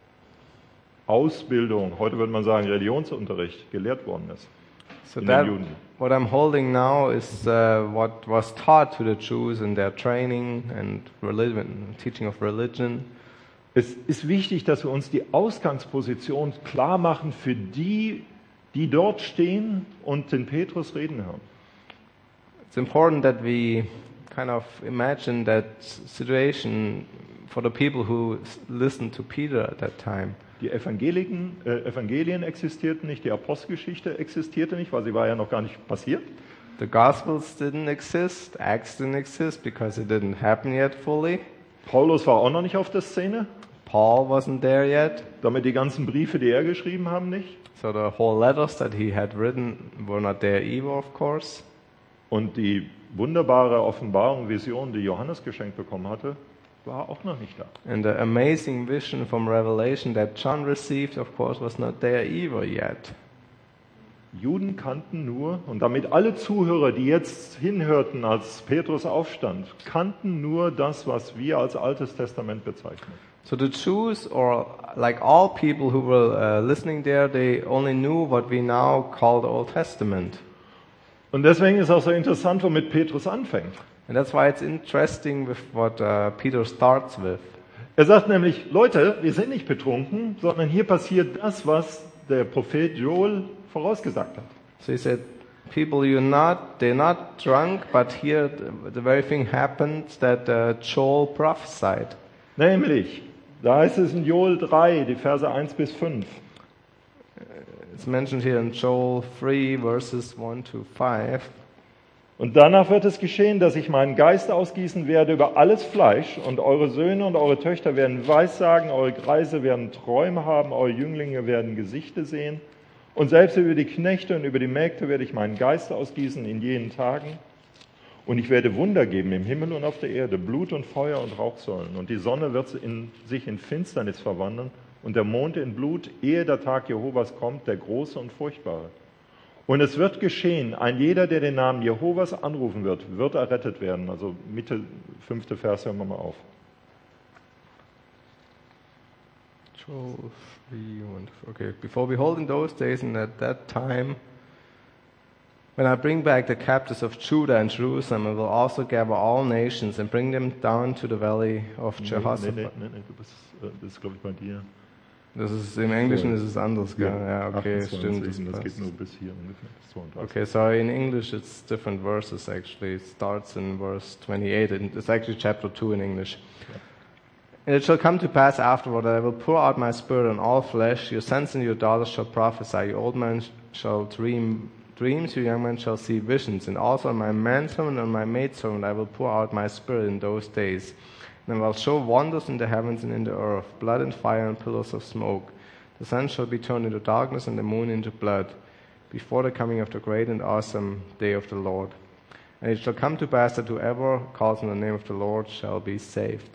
Speaker 2: Ausbildung, heute würde man sagen Religionsunterricht, gelehrt worden ist.
Speaker 1: So
Speaker 2: in
Speaker 1: that,
Speaker 2: den Juden.
Speaker 1: what I'm holding now is uh, what was taught to the Jews in their training and religion, teaching of religion.
Speaker 2: Es ist wichtig, dass wir uns die Ausgangsposition klar machen für die, die dort stehen und den Petrus reden hören.
Speaker 1: It's important that we kind of imagine that situation for the people who listened to Peter at that time.
Speaker 2: Die Evangelien, äh, Evangelien existierten nicht, die Apostelgeschichte existierte nicht, weil sie war ja noch gar nicht passiert.
Speaker 1: The Gospels didn't exist, Acts didn't exist because it didn't happen yet fully.
Speaker 2: Paulus war auch noch nicht auf der Szene,
Speaker 1: Paul wasn't there yet.
Speaker 2: damit die ganzen Briefe, die er geschrieben haben, nicht.
Speaker 1: So the whole letters that he had written were not there either, of course.
Speaker 2: Und die wunderbare Offenbarung, Vision, die Johannes geschenkt bekommen hatte, war auch noch nicht da.
Speaker 1: And the amazing vision from Revelation that John received, of course, was not there either yet.
Speaker 2: Juden kannten nur, und damit alle Zuhörer, die jetzt hinhörten, als Petrus aufstand, kannten nur das, was wir als Altes Testament bezeichnen.
Speaker 1: So the Jews, or like all people who were uh, listening there, they only knew what we now call the Old Testament.
Speaker 2: Und deswegen ist auch so interessant, womit Petrus anfängt.
Speaker 1: And that's why it's interesting with what uh, Peter starts with.
Speaker 2: Er sagt nämlich, Leute, wir sind nicht betrunken, sondern hier passiert das, was der Prophet Joel vorausgesagt hat.
Speaker 1: So he said, people, you're not, they're not drunk, but here the, the very thing happened that uh, Joel prophesied.
Speaker 2: Nämlich, da heißt es in Joel drei, die Verse eins bis fünf.
Speaker 1: It's mentioned here in Joel three, verses one to five.
Speaker 2: Und danach wird es geschehen, dass ich meinen Geist ausgießen werde über alles Fleisch, und eure Söhne und eure Töchter werden Weissagen, eure Greise werden Träume haben, eure Jünglinge werden Gesichter sehen. Und selbst über die Knechte und über die Mägde werde ich meinen Geist ausgießen in jenen Tagen. Und ich werde Wunder geben im Himmel und auf der Erde, Blut und Feuer und Rauchsäulen. Und die Sonne wird in, sich in Finsternis verwandeln und der Mond in Blut, ehe der Tag Jehovas kommt, der große und furchtbare. Und es wird geschehen, ein jeder, der den Namen Jehovas anrufen wird, wird errettet werden. Also Mitte, fünfte Vers, hören wir mal auf.
Speaker 1: Joel three, one, okay. Before behold in those days and at that time, when I bring back the captives of Judah and Jerusalem, I will also gather all nations and bring them down to the valley of Jehoshaphat.
Speaker 2: Nee, nee, nee, nee, du bist, das ist, glaube ich, bei dir.
Speaker 1: Das ist im Englischen ist es anders, gell? Ja, okay,
Speaker 2: achtundzwanzig,
Speaker 1: stimmt. Das
Speaker 2: das geht
Speaker 1: passt.
Speaker 2: nur bis hier ungefähr, bis zweiunddreißig.
Speaker 1: Okay, sorry, in English it's different verses actually. It starts in verse twenty-eight. and It's actually chapter two in English. And it shall come to pass afterward that I will pour out my spirit on all flesh. Your sons and your daughters shall prophesy. Your old men shall dream dreams. Your young men shall see visions. And also on my manservant and my maidservant I will pour out my spirit in those days. And I will show wonders in the heavens and in the earth, blood and fire and pillars of smoke. The sun shall be turned into darkness and the moon into blood, before the coming of the great and awesome day of the Lord. And it shall come to pass that whoever calls on the name of the Lord shall be saved.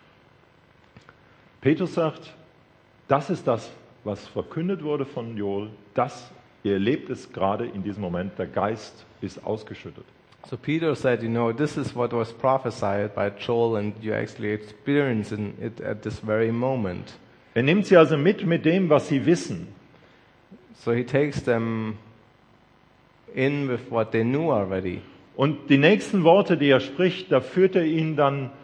Speaker 2: Petrus sagt, das ist das, was verkündet wurde von Joel, das, ihr erlebt es gerade in diesem Moment, der Geist ist ausgeschüttet.
Speaker 1: So Peter said, you know, this is what was prophesied by Joel and you actually experience it at this very moment.
Speaker 2: Er nimmt sie also mit mit dem, was sie wissen.
Speaker 1: So he takes them in with what they knew already.
Speaker 2: Und die nächsten Worte, die er spricht, da führt er ihnen dann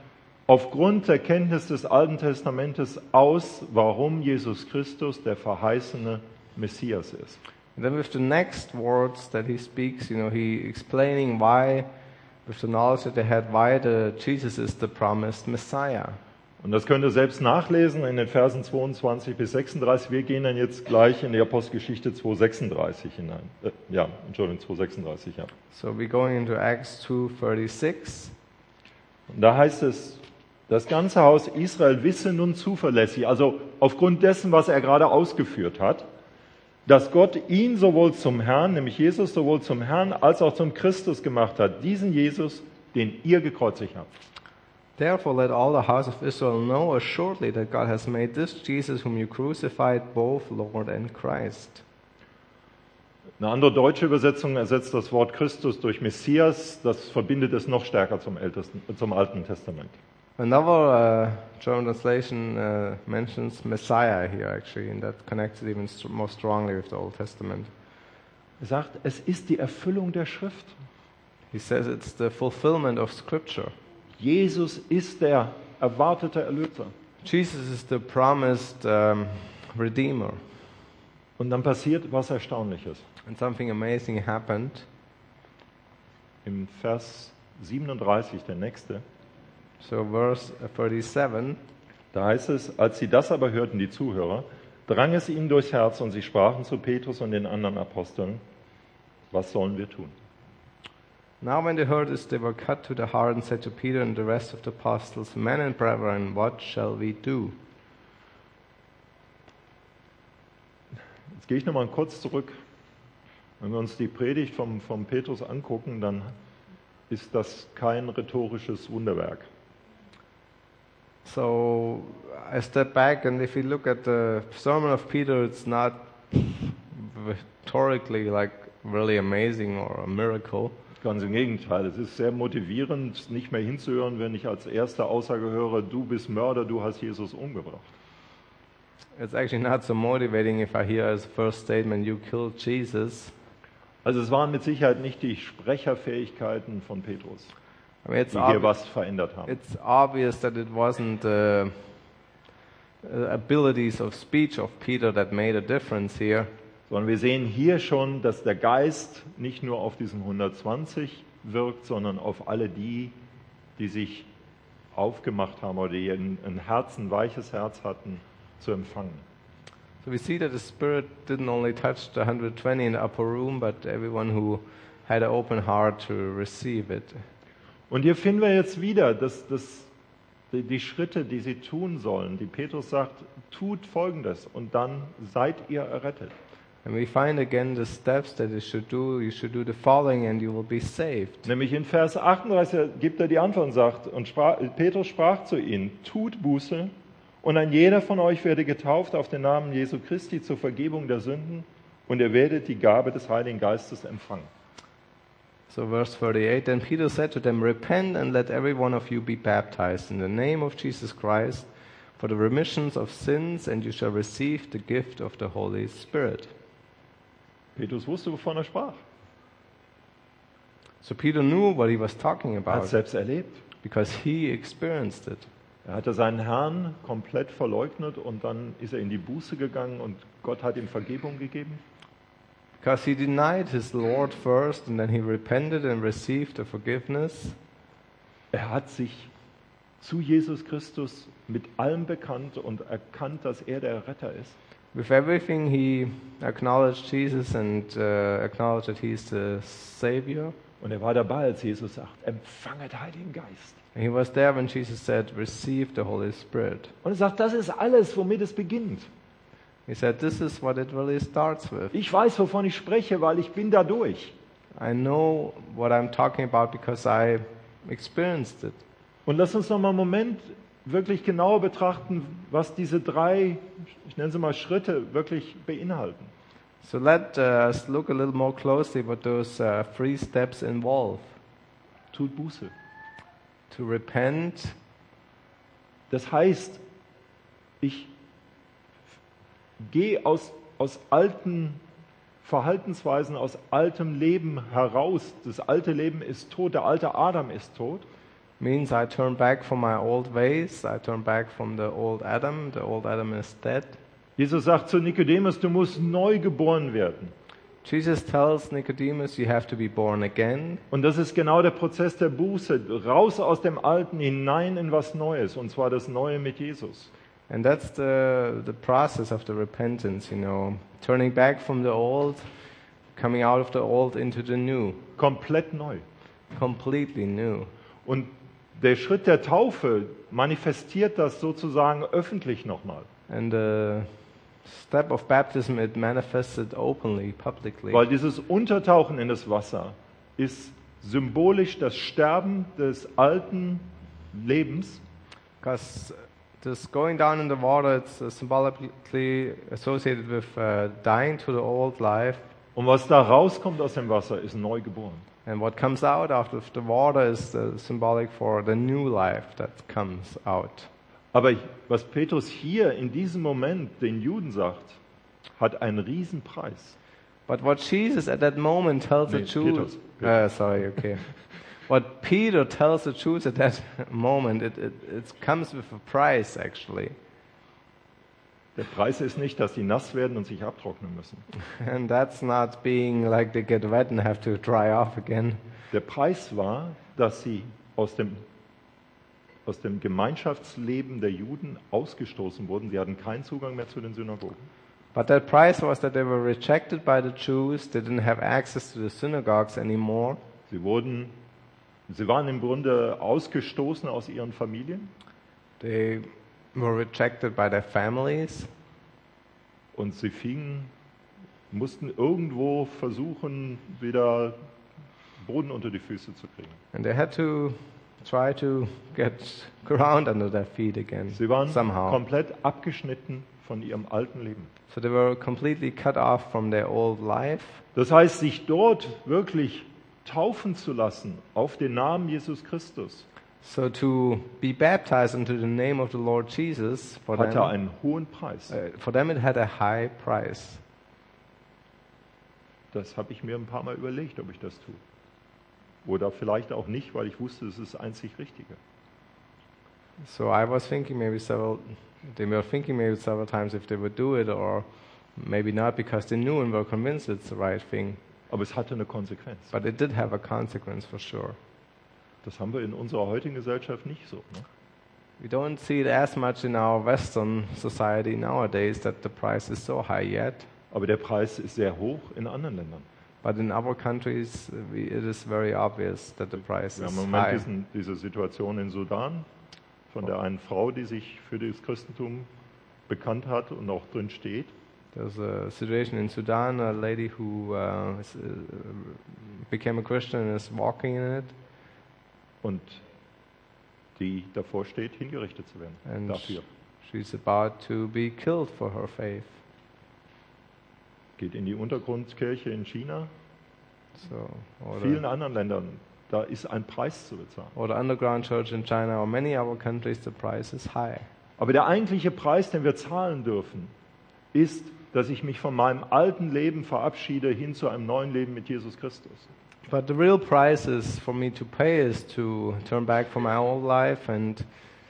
Speaker 2: aufgrund der Kenntnis des Alten Testamentes aus, warum Jesus Christus der verheißene Messias ist.
Speaker 1: And then with the next words that he speaks, you know, he explaining why, with the knowledge that they had, why the Jesus is the promised Messiah.
Speaker 2: Und das könnt ihr selbst nachlesen in den Versen zweiundzwanzig bis sechsunddreißig. Wir gehen dann jetzt gleich in die Apostelgeschichte zwei sechsunddreißig hinein. Äh, ja, Entschuldigung, zwei sechsunddreißig, ja.
Speaker 1: So we're going into Acts two thirty-six.
Speaker 2: Und da heißt es, das ganze Haus Israel wisse nun zuverlässig, also aufgrund dessen, was er gerade ausgeführt hat, dass Gott ihn sowohl zum Herrn, nämlich Jesus sowohl zum Herrn als auch zum Christus gemacht hat, diesen Jesus, den ihr gekreuzigt habt.
Speaker 1: Therefore let all the house of Israel know assuredly that God has made this Jesus whom you crucified both Lord and Christ.
Speaker 2: Eine andere deutsche Übersetzung ersetzt das Wort Christus durch Messias, das verbindet es noch stärker zum, Ältesten, zum Alten Testament.
Speaker 1: Another uh, German translation uh, mentions Messiah here actually, and that connects it even st- more strongly with the Old Testament.
Speaker 2: Er sagt, es ist die Erfüllung der Schrift.
Speaker 1: He says it's the fulfillment of Scripture.
Speaker 2: Jesus ist der erwartete Erlöser.
Speaker 1: Jesus is the promised um, Redeemer.
Speaker 2: Und dann passiert was Erstaunliches.
Speaker 1: And something amazing happened.
Speaker 2: Im Vers siebenunddreißig, der nächste,
Speaker 1: So verse thirty-seven,
Speaker 2: da heißt es, als sie das aber hörten, die Zuhörer, drang es ihnen durchs Herz und sie sprachen zu Petrus und den anderen Aposteln, was sollen wir tun?
Speaker 1: now when they heard this, they were cut to the heart and said to Peter and the rest of the apostles, Men and brethren, what shall we do?
Speaker 2: Jetzt gehe ich nochmal kurz zurück. Wenn wir uns die Predigt vom, vom Petrus angucken, dann ist das kein rhetorisches Wunderwerk.
Speaker 1: So I step back, and if you look at the sermon of Peter, it's not rhetorically like really amazing or a miracle.
Speaker 2: Ganz im Gegenteil, es ist sehr motivierend, nicht mehr hinzuhören, wenn ich als erste Aussage höre, du bist Mörder, du hast Jesus umgebracht.
Speaker 1: It's actually not so motivating if I hear as first statement, you killed Jesus.
Speaker 2: Also es waren mit Sicherheit nicht die Sprecherfähigkeiten von Petrus,
Speaker 1: I mean, it's,
Speaker 2: die hier
Speaker 1: obvi-
Speaker 2: was verändert haben.
Speaker 1: it's obvious that it wasn't the uh, abilities of speech of Peter that made a difference here.
Speaker 2: Sondern wir sehen hier schon, dass der Geist nicht nur auf diesen hundertzwanzig wirkt, sondern auf alle die, die sich aufgemacht haben oder die ein, ein Herz, ein weiches Herz hatten, zu empfangen.
Speaker 1: So we see that the Spirit didn't only touch the one hundred twenty in the upper room, but everyone who had an open heart to receive it.
Speaker 2: Und hier finden wir jetzt wieder dass, dass die, die Schritte, die sie tun sollen, die Petrus sagt, tut Folgendes und dann seid ihr errettet.
Speaker 1: And we find again the steps that you should do. You should do the following and you will be saved.
Speaker 2: Nämlich in Vers achtunddreißig gibt er die Antwort und sagt, und sprach, Petrus sprach zu ihnen, tut Buße und ein jeder von euch werde getauft auf den Namen Jesu Christi zur Vergebung der Sünden und ihr werdet die Gabe des Heiligen Geistes empfangen.
Speaker 1: So verse thirty-eight, then Peter said to them, Repent and let every one of you be baptized in the name of Jesus Christ for the remissions of sins, and you shall receive the gift of the Holy Spirit.
Speaker 2: Petrus wusste, wovon er sprach.
Speaker 1: So Peter knew what he was talking
Speaker 2: Er hat
Speaker 1: about
Speaker 2: es selbst erlebt.
Speaker 1: because he experienced it.
Speaker 2: Er hatte seinen Herrn komplett verleugnet und dann ist er in die Buße gegangen und Gott hat ihm Vergebung gegeben.
Speaker 1: Because he denied his Lord first, and then he repented and received the forgiveness.
Speaker 2: Er hat sich zu Jesus Christus mit allem bekannt und erkannt, dass er der Retter ist.
Speaker 1: With everything, he acknowledged Jesus and uh, acknowledged that he's the Savior.
Speaker 2: Und er war dabei, als Jesus sagt, empfanget Heiligen Geist.
Speaker 1: And he was there when Jesus said, Receive the Holy Spirit.
Speaker 2: Und er sagt, das ist alles, womit es beginnt.
Speaker 1: He said, This is what it really starts with.
Speaker 2: Ich weiß, wovon ich spreche, weil ich bin da durch.
Speaker 1: I know what I'm talking about because I experienced it.
Speaker 2: Und lass uns noch mal einen Moment wirklich genauer betrachten, was diese drei, ich nenne sie mal Schritte, wirklich beinhalten.
Speaker 1: So let uh, us look a little more closely what those uh, three steps involve.
Speaker 2: Tut Buße.
Speaker 1: To repent,
Speaker 2: Das heißt, ich gehe aus, aus alten Verhaltensweisen, aus altem Leben heraus. Das alte Leben ist tot, der alte Adam ist tot.
Speaker 1: means I turn back from my old ways. I turn back from the old Adam. The old Adam is dead.
Speaker 2: Jesus sagt zu Nikodemus, du musst neu geboren werden.
Speaker 1: Jesus tells Nicodemus, you have to be born again.
Speaker 2: Und das ist genau der Prozess der Buße, raus aus dem Alten, hinein in was Neues, und zwar das Neue mit Jesus.
Speaker 1: And that's the the process of the repentance, you know, turning back from the old, coming out of the old into the new,
Speaker 2: Komplett neu.
Speaker 1: completely new.
Speaker 2: Und der Schritt der Taufe manifestiert das sozusagen öffentlich nochmal.
Speaker 1: And the step of baptism, it manifested openly, publicly.
Speaker 2: Weil dieses Untertauchen in das Wasser ist symbolisch das Sterben des alten Lebens.
Speaker 1: Because this going down in the water, it's uh, symbolically associated with uh, dying to the old life.
Speaker 2: Und was da rauskommt aus dem Wasser, ist neu geboren.
Speaker 1: And what comes out out of the water is uh, symbolic for the new life that comes out.
Speaker 2: Aber was Petrus hier in diesem Moment den Juden sagt, hat einen Riesenpreis.
Speaker 1: But what Jesus at that moment tells
Speaker 2: Nee,
Speaker 1: the Jews,
Speaker 2: Petrus,
Speaker 1: uh, sorry, okay. What Peter tells the Jews at that moment, it, it, it comes with a price actually.
Speaker 2: Der Preis ist nicht, dass die nass werden und sich abtrocknen müssen.
Speaker 1: And that's not being like they get wet and have to dry off again.
Speaker 2: Der Preis war, dass sie aus dem, aus dem Gemeinschaftsleben der Juden ausgestoßen wurden. Sie hatten keinen Zugang mehr zu den Synagogen.
Speaker 1: But that price was that they were rejected by the Jews. They didn't have access to the synagogues anymore.
Speaker 2: Sie wurden, sie waren im Grunde ausgestoßen aus ihren Familien.
Speaker 1: They were rejected by their families.
Speaker 2: Und sie fingen, mussten irgendwo versuchen, wieder Boden unter die Füße zu kriegen.
Speaker 1: And they had to try to get ground under their feet again
Speaker 2: Sie waren
Speaker 1: somehow.
Speaker 2: komplett abgeschnitten von ihrem alten Leben.
Speaker 1: So they were completely cut off from their old life.
Speaker 2: Das heißt, sich dort wirklich taufen zu lassen auf den Namen Jesus Christus,
Speaker 1: So to be baptized into the name of the Lord Jesus, for
Speaker 2: hatte
Speaker 1: them,
Speaker 2: einen hohen Preis.
Speaker 1: uh, for them it had a high price.
Speaker 2: Das habe ich mir ein paar Mal überlegt, ob ich das tue. Oder vielleicht auch nicht, weil ich wusste, es ist einzig Richtige.
Speaker 1: So I was thinking maybe several, they were thinking maybe several times if they would do it, or maybe not, because they knew and were convinced it's the right thing.
Speaker 2: Aber es hatte eine Konsequenz.
Speaker 1: But it did have a consequence for sure.
Speaker 2: Das haben wir in unserer heutigen Gesellschaft nicht so. Ne?
Speaker 1: We don't see it as much in our Western society nowadays that the price is so high yet.
Speaker 2: Aber der Preis ist sehr hoch in anderen Ländern.
Speaker 1: But in other countries, uh, we, it is very obvious that the price
Speaker 2: Wir
Speaker 1: is
Speaker 2: haben im Moment
Speaker 1: high.
Speaker 2: diesen, diese Situation in Sudan von der einen Frau, die sich für das Christentum bekannt hat und auch drin steht.
Speaker 1: There's a situation in Sudan, a lady who uh, is, uh, became a Christian and is walking in it.
Speaker 2: Und die davor steht, hingerichtet zu werden
Speaker 1: And
Speaker 2: dafür.
Speaker 1: she's about to be killed for her faith.
Speaker 2: Geht in die Untergrundkirche in China,
Speaker 1: So, or
Speaker 2: vielen
Speaker 1: the,
Speaker 2: anderen Ländern. Da ist ein Preis zu bezahlen.
Speaker 1: or the underground church in China or many other countries, the price is high.
Speaker 2: Aber der eigentliche Preis, den wir zahlen dürfen, ist, dass ich mich von meinem alten Leben verabschiede hin zu einem neuen Leben mit Jesus Christus.
Speaker 1: But the real price is for me to pay is to turn back from my old life and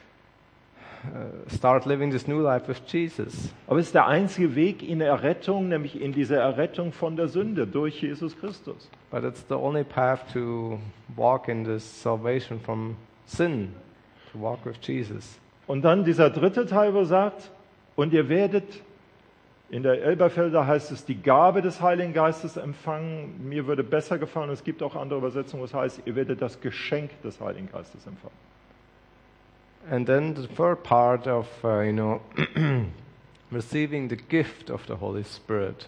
Speaker 1: uh, start living this new life with Jesus.
Speaker 2: Aber es ist der einzige Weg in der Errettung, nämlich in dieser Errettung von der Sünde durch Jesus Christus.
Speaker 1: But it's the only path to walk in this salvation from sin, to walk with Jesus.
Speaker 2: Und dann dieser dritte Teil, wo er sagt, und ihr werdet, in der Elberfelder heißt es, die Gabe des Heiligen Geistes empfangen. Mir würde besser gefallen, es gibt auch andere Übersetzungen, wo es heißt, ihr werdet das Geschenk des Heiligen Geistes empfangen.
Speaker 1: And then the third part of, uh, you know, receiving the gift of the Holy Spirit.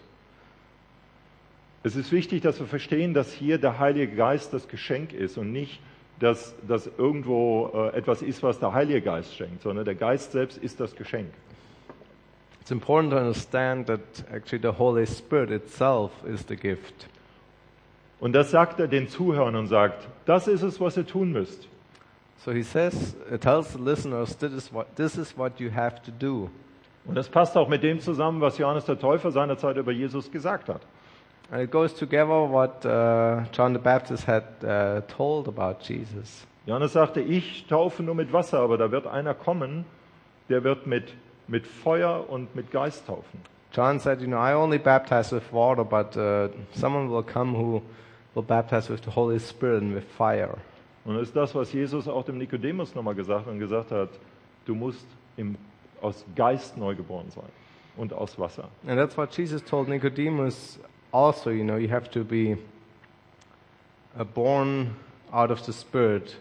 Speaker 2: Es ist wichtig, dass wir verstehen, dass hier der Heilige Geist das Geschenk ist und nicht, dass das irgendwo äh, etwas ist, was der Heilige Geist schenkt, sondern der Geist selbst ist das Geschenk.
Speaker 1: It's important to understand that actually the Holy Spirit itself is the gift.
Speaker 2: Und das sagt er den Zuhörern und sagt, das ist es, was ihr tun müsst.
Speaker 1: So he says, it tells the listeners, this is what, this is what you have to do.
Speaker 2: Und das passt auch mit dem zusammen, was Johannes der Täufer seinerzeit über Jesus gesagt hat.
Speaker 1: And it goes together what uh, John the Baptist had uh, told about Jesus.
Speaker 2: Johannes sagte, ich taufe nur mit Wasser, aber da wird einer kommen, der wird mit, mit Feuer und mit Geist taufen.
Speaker 1: John said, you know, I only baptize with water, but uh, someone will come who will baptize with the Holy Spirit and with fire.
Speaker 2: Und das ist das, was Jesus auch dem Nikodemus nochmal gesagt und gesagt hat, du musst im, aus Geist neugeboren sein und aus Wasser.
Speaker 1: And that's what Jesus told Nicodemus also, you know, you have to be uh, born out of the Spirit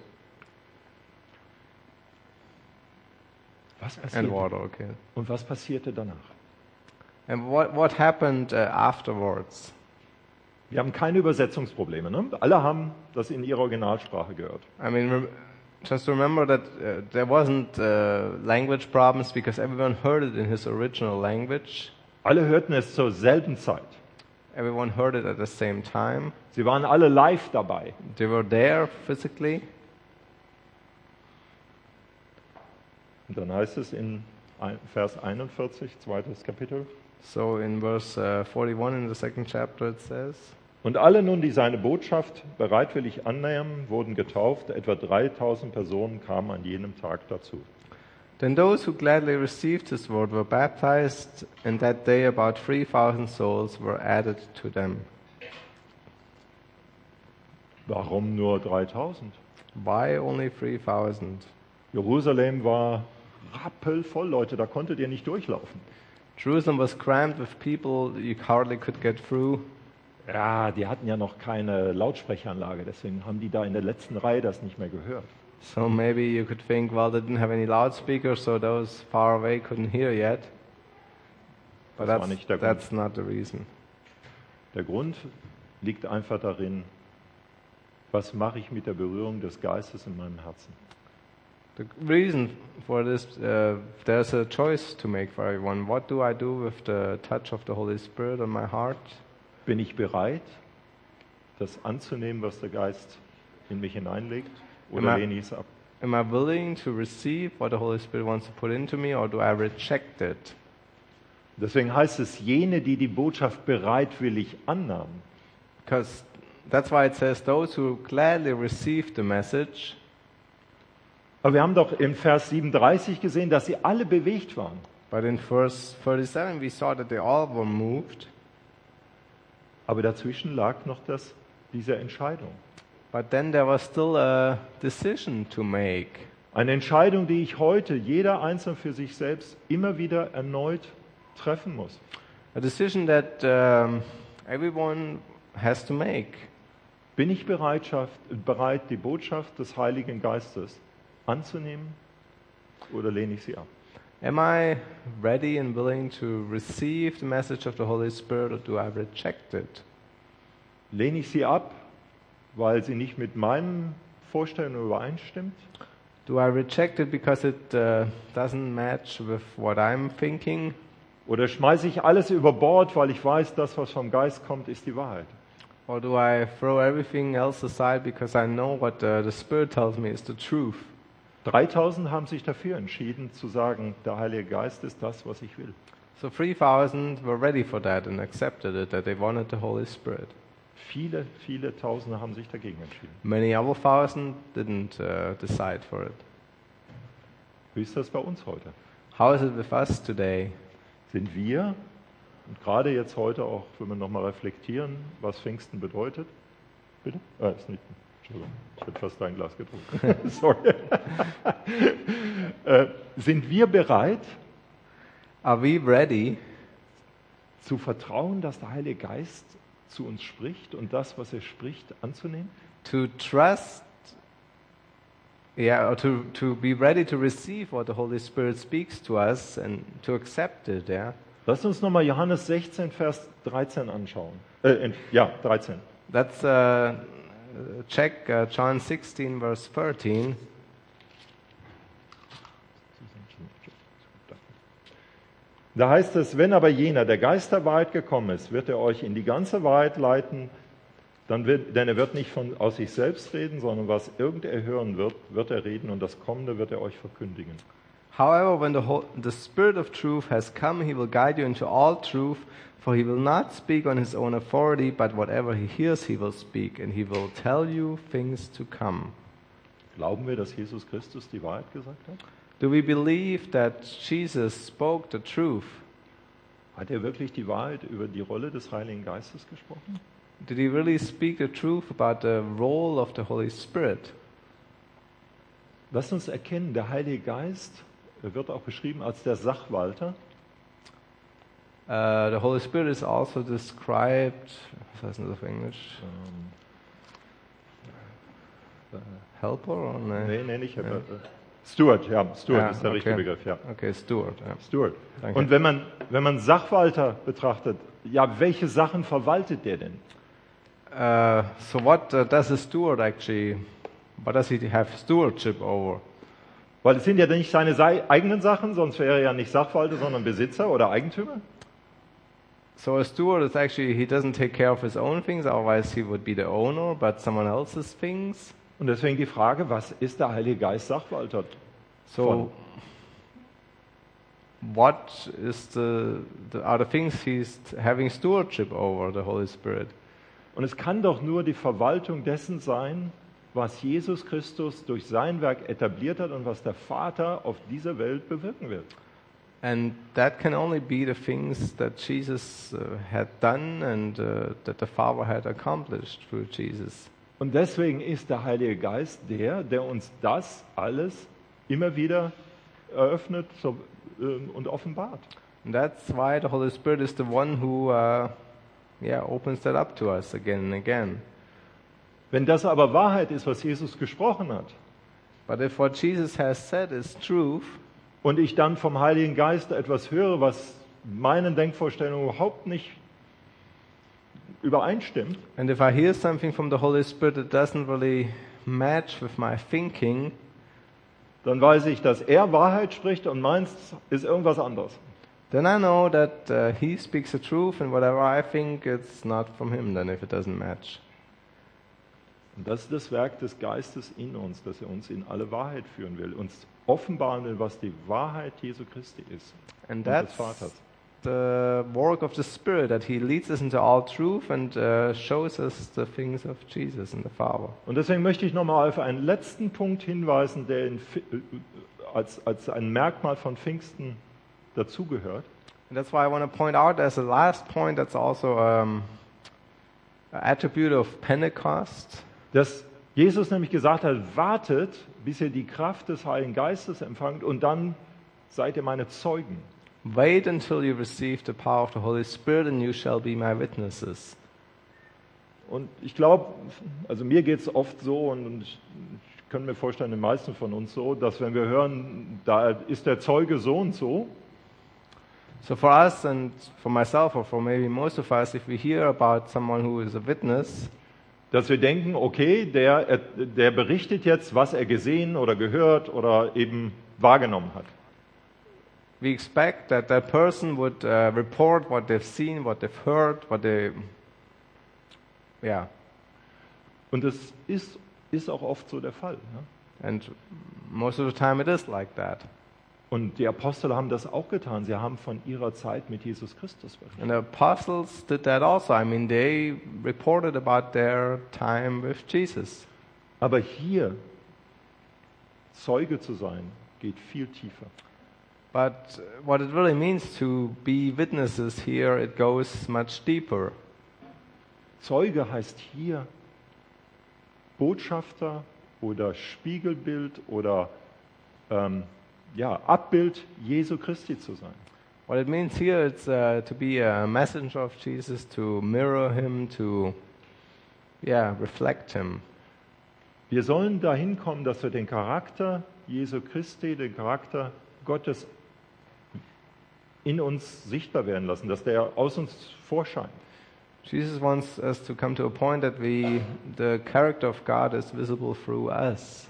Speaker 2: Was
Speaker 1: and
Speaker 2: passierte?
Speaker 1: water, okay.
Speaker 2: Und was passierte danach?
Speaker 1: And what, what happened uh, afterwards?
Speaker 2: Wir haben keine Übersetzungsprobleme. Ne? Alle haben das in ihrer Originalsprache gehört.
Speaker 1: I mean, rem- just remember that uh, there wasn't uh, language problems because everyone heard it in his original language.
Speaker 2: Alle hörten es zur selben Zeit.
Speaker 1: Everyone heard it at the same time.
Speaker 2: Sie waren alle live dabei.
Speaker 1: They were there physically.
Speaker 2: Und dann heißt es in ein- Vers einundvierzig, zweites Kapitel.
Speaker 1: So in verse uh, forty-one in the second chapter it says,
Speaker 2: Und alle nun, die seine Botschaft bereitwillig annahmen, wurden getauft. Etwa dreitausend Personen kamen an jenem Tag dazu.
Speaker 1: Then those who gladly received his word were baptized, and that day about three thousand souls were added to them.
Speaker 2: Warum nur dreitausend?
Speaker 1: Why only three thousand?
Speaker 2: Jerusalem war rappelvoll, Leute, da konntet ihr nicht durchlaufen.
Speaker 1: Jerusalem was crammed with people you hardly could get through.
Speaker 2: Ja, die hatten ja noch keine Lautsprecheranlage, deswegen haben die da in der letzten Reihe das nicht mehr gehört.
Speaker 1: So maybe you could think, well, they didn't have any loudspeakers, so those far away couldn't hear yet. But
Speaker 2: Das war
Speaker 1: that's,
Speaker 2: nicht der Grund.
Speaker 1: that's not the reason.
Speaker 2: Der Grund liegt einfach darin, was mache ich mit der Berührung des Geistes in meinem Herzen?
Speaker 1: The reason for this, uh, there's a choice to make for everyone. What do I do with the touch of the Holy Spirit on my heart?
Speaker 2: Bin ich bereit, das anzunehmen, was der Geist in mich hineinlegt, oder
Speaker 1: Immer-
Speaker 2: lehne ich es ab?
Speaker 1: Am I willing to receive what the Holy Spirit wants to put into me, or do I reject it?
Speaker 2: Deswegen heißt es, jene, die die Botschaft bereitwillig annahmen.
Speaker 1: Because that's why it says, those who gladly received the message.
Speaker 2: Aber wir haben doch im Vers siebenunddreißig gesehen, dass sie alle bewegt waren.
Speaker 1: But in verse thirty-seven, we saw that they all were moved.
Speaker 2: Aber dazwischen lag noch das, diese Entscheidung.
Speaker 1: But then there was still a decision to make.
Speaker 2: Eine Entscheidung, die ich heute, jeder Einzelne für sich selbst, immer wieder erneut treffen muss.
Speaker 1: A decision that um, everyone has to make.
Speaker 2: Bin ich Bereitschaft, bereit, die Botschaft des Heiligen Geistes anzunehmen oder lehne ich sie ab?
Speaker 1: Am I ready and willing to receive the message of the Holy Spirit, or do I reject it?
Speaker 2: Lehne ich sie ab, weil sie nicht mit meinen Vorstellungen übereinstimmt?
Speaker 1: Do I reject it because it uh, doesn't match with what I'm thinking?
Speaker 2: Oder schmeiße ich alles über Bord, weil ich weiß, das, was vom Geist kommt, ist die Wahrheit?
Speaker 1: Or do I throw everything else aside because I know what uh, the Spirit tells me is the truth?
Speaker 2: dreitausend haben sich dafür entschieden zu sagen, der Heilige Geist ist das, was ich will.
Speaker 1: So three thousand were ready for that and accepted it, that they wanted the Holy Spirit.
Speaker 2: Viele, viele Tausende haben sich dagegen entschieden.
Speaker 1: Many other thousand didn't uh, decide for it.
Speaker 2: Wie ist das bei uns heute?
Speaker 1: How is it with us today?
Speaker 2: Sind wir, und gerade jetzt heute auch, wenn wir nochmal reflektieren, was Pfingsten bedeutet? Bitte? Ah, ist nicht. Entschuldigung, ich hätte fast dein Glas getrunken. Sorry. äh, sind wir bereit,
Speaker 1: Are we ready
Speaker 2: zu vertrauen, dass der Heilige Geist zu uns spricht und das, was er spricht, anzunehmen?
Speaker 1: to trust? Yeah, or to, to be ready to receive what the Holy Spirit speaks to us and to accept it, yeah?
Speaker 2: Lass uns nochmal Johannes sechzehn, Vers dreizehn anschauen. Äh, in, ja, dreizehn.
Speaker 1: Let's uh, check uh, John sixteen, verse thirteen.
Speaker 2: Da heißt es, wenn aber jener, der Geist der Wahrheit gekommen ist, wird er euch in die ganze Wahrheit leiten, dann wird, denn er wird nicht von, aus sich selbst reden, sondern was irgend er hören wird, wird er reden und das Kommende wird er euch verkündigen.
Speaker 1: However, when the, whole, the Spirit of truth has come, he will guide you into all truth, for he will not speak on his own authority, but whatever he hears he will speak, and he will tell you things to come.
Speaker 2: Glauben wir, dass Jesus Christus die Wahrheit gesagt hat?
Speaker 1: Do we believe that Jesus spoke the truth?
Speaker 2: Hat er wirklich die Wahrheit über die Rolle des Heiligen Geistes gesprochen?
Speaker 1: Did he really speak the truth about the role of the Holy Spirit?
Speaker 2: Lasst uns erkennen, der Heilige Geist wird auch beschrieben als der Sachwalter.
Speaker 1: Uh, the Holy Spirit is also described, was heißt das auf Englisch?
Speaker 2: Ähm,
Speaker 1: Helper? Or no?
Speaker 2: nee, nee, nicht.
Speaker 1: Ja.
Speaker 2: Ja. Steward, ja, Steward
Speaker 1: Ja,
Speaker 2: ist der
Speaker 1: okay.
Speaker 2: richtige Begriff, ja.
Speaker 1: Okay, Steward. Ja.
Speaker 2: Steward.
Speaker 1: Danke.
Speaker 2: Und wenn man, wenn man Sachwalter betrachtet, ja, welche Sachen verwaltet der denn?
Speaker 1: Uh, so what uh, does a steward actually, what does he have stewardship over?
Speaker 2: Weil es sind ja nicht seine sei- eigenen Sachen, sonst wäre er ja nicht Sachwalter, sondern Besitzer oder Eigentümer.
Speaker 1: So a steward is actually, he doesn't take care of his own things, otherwise he would be the owner, but someone else's things.
Speaker 2: Und deswegen die Frage, was ist der Heilige Geist Sachwalter?
Speaker 1: So what is the, the are the things he's having stewardship over, the Holy Spirit?
Speaker 2: Und es kann doch nur die Verwaltung dessen sein, was Jesus Christus durch sein Werk etabliert hat und was der Vater auf dieser Welt bewirken wird.
Speaker 1: And that can only be the things that Jesus uh, had done and uh, that the Father had accomplished through Jesus.
Speaker 2: Und deswegen ist der Heilige Geist der, der uns das alles immer wieder eröffnet so, ähm, und offenbart.
Speaker 1: And that's why the Holy Spirit is the one who uh, yeah, opens that up to us again and again.
Speaker 2: Wenn das aber Wahrheit ist, was Jesus gesprochen hat,
Speaker 1: But if what Jesus has said is truth,
Speaker 2: und ich dann vom Heiligen Geist etwas höre, was meinen Denkvorstellungen überhaupt nicht übereinstimmt,
Speaker 1: and if I hear something from the Holy Spirit that doesn't really match with my thinking,
Speaker 2: dann weiß ich, dass er Wahrheit spricht und meins ist irgendwas anderes.
Speaker 1: then I know that uh, he speaks the truth, and whatever I think, it's not from him then if it doesn't match.
Speaker 2: Und das ist das Werk des Geistes in uns, dass er uns in alle Wahrheit führen will, uns offenbaren will, was die Wahrheit Jesu Christi ist
Speaker 1: And
Speaker 2: und des
Speaker 1: that's
Speaker 2: Vaters.
Speaker 1: the work of the Spirit, that he leads us into all truth and uh, shows us the things of Jesus and the Father.
Speaker 2: Und deswegen möchte ich nochmal auf einen letzten Punkt hinweisen, der in, Pfi- äh, als, als ein Merkmal von Pfingsten dazugehört.
Speaker 1: And that's why I want to point out as a last point, that's also um, an attribute of Pentecost.
Speaker 2: Dass Jesus nämlich gesagt hat, wartet, bis ihr die Kraft des Heiligen Geistes empfangt und dann seid ihr meine Zeugen.
Speaker 1: Wait until you receive the power of the Holy Spirit and you shall be my witnesses.
Speaker 2: Und ich glaube, also mir geht es oft so und, und ich, ich kann mir vorstellen, den meisten von uns so, dass wenn wir hören, da ist der Zeuge so und so,
Speaker 1: So for us and for myself or for maybe most of us, if we hear about someone who is a witness,
Speaker 2: dass wir denken, okay, der, der berichtet jetzt, was er gesehen oder gehört oder eben wahrgenommen hat.
Speaker 1: we expect that that person would uh, report what they've seen, what they've heard, what they, yeah.
Speaker 2: Und das ist, ist auch oft so der Fall. Ja?
Speaker 1: And most of the time it is like that.
Speaker 2: Und die Apostel haben das auch getan. Sie haben von ihrer Zeit mit Jesus Christus berichtet.
Speaker 1: And the apostles did that also. I mean, they reported about their time with Jesus.
Speaker 2: Aber hier Zeuge zu sein, geht viel tiefer.
Speaker 1: But what it really means to be witnesses here, it goes much deeper.
Speaker 2: Zeuge heißt hier Botschafter oder Spiegelbild oder ähm, ja, Abbild Jesu Christi zu sein.
Speaker 1: What it means here, it's uh, to be a messenger of Jesus, to mirror him, to, yeah, reflect him.
Speaker 2: Wir sollen dahin kommen, dass wir den Charakter Jesu Christi, den Charakter Gottes in uns sichtbar werden lassen, dass der aus uns vorscheint.
Speaker 1: Jesus wants us to come to a point that we, the character of God is visible through us.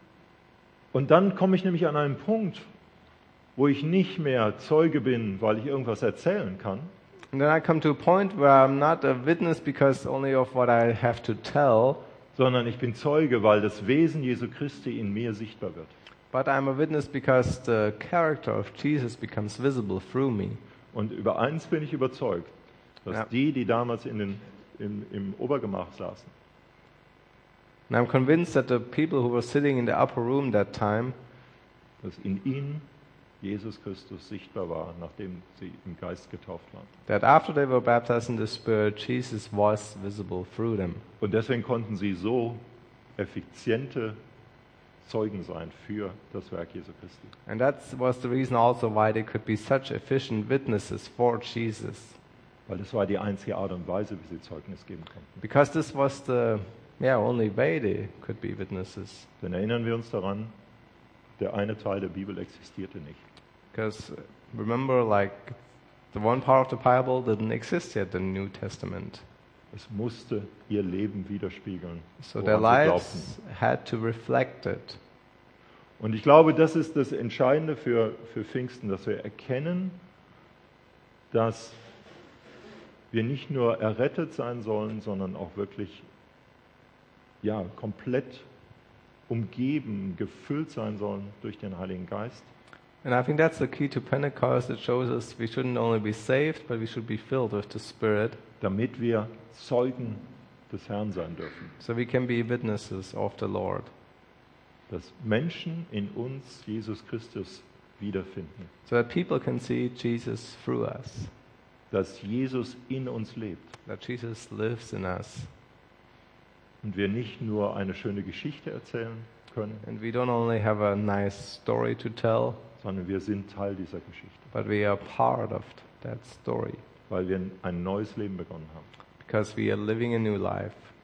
Speaker 2: Und dann komme ich nämlich an einen Punkt, wo ich nicht mehr Zeuge bin, weil ich irgendwas erzählen kann,
Speaker 1: And then I come to a point where I'm not a witness because only of what I have to tell,
Speaker 2: sondern ich bin Zeuge, weil das Wesen Jesu Christi in mir sichtbar wird.
Speaker 1: but I'm a witness because the character of Jesus becomes visible through me.
Speaker 2: Und über eins bin ich überzeugt, dass
Speaker 1: Ja.
Speaker 2: die, die damals in den, im, im Obergemach saßen,
Speaker 1: And I'm convinced that the people who were sitting in the upper room that time,
Speaker 2: dass in ihnen Jesus Christus sichtbar war, nachdem sie im Geist getauft waren.
Speaker 1: that after they were baptized in the Spirit, Jesus was visible through them.
Speaker 2: Und deswegen konnten sie so effiziente Zeugen sein für das Werk Jesu Christi.
Speaker 1: And that was the reason also why they could be such efficient witnesses for Jesus.
Speaker 2: Weil das war die einzige Art und Weise, wie sie Zeugnis geben konnten.
Speaker 1: Because this was the yeah, only way they could be witnesses.
Speaker 2: Denn erinnern wir uns daran, der eine Teil der Bibel existierte nicht.
Speaker 1: Because remember, like, the one part of the Bible didn't exist yet, the New Testament.
Speaker 2: Es musste ihr Leben widerspiegeln,
Speaker 1: So
Speaker 2: woran
Speaker 1: their
Speaker 2: sie
Speaker 1: lives
Speaker 2: glaubten.
Speaker 1: had to reflect it.
Speaker 2: Und ich glaube, das ist das Entscheidende für, für Pfingsten, dass wir erkennen, dass wir nicht nur errettet sein sollen, sondern auch wirklich ja, komplett umgeben, gefüllt sein sollen durch den Heiligen Geist.
Speaker 1: And I think that's the key to Pentecost. It shows us we shouldn't only be saved, but we should be filled with the Spirit,
Speaker 2: damit wir Zeugen des Herrn sein dürfen.
Speaker 1: so we can be witnesses of the Lord.
Speaker 2: Dass Menschen in uns Jesus Christus wiederfinden.
Speaker 1: So that people can see Jesus through us,
Speaker 2: Dass Jesus in uns lebt.
Speaker 1: that Jesus lives in us.
Speaker 2: Und wir nicht nur eine schöne Geschichte erzählen können,
Speaker 1: And we don't only have a nice story to tell,
Speaker 2: sondern wir sind Teil dieser Geschichte.
Speaker 1: but we are part of that story
Speaker 2: Weil wir ein neues Leben begonnen haben.
Speaker 1: because we are living a new life.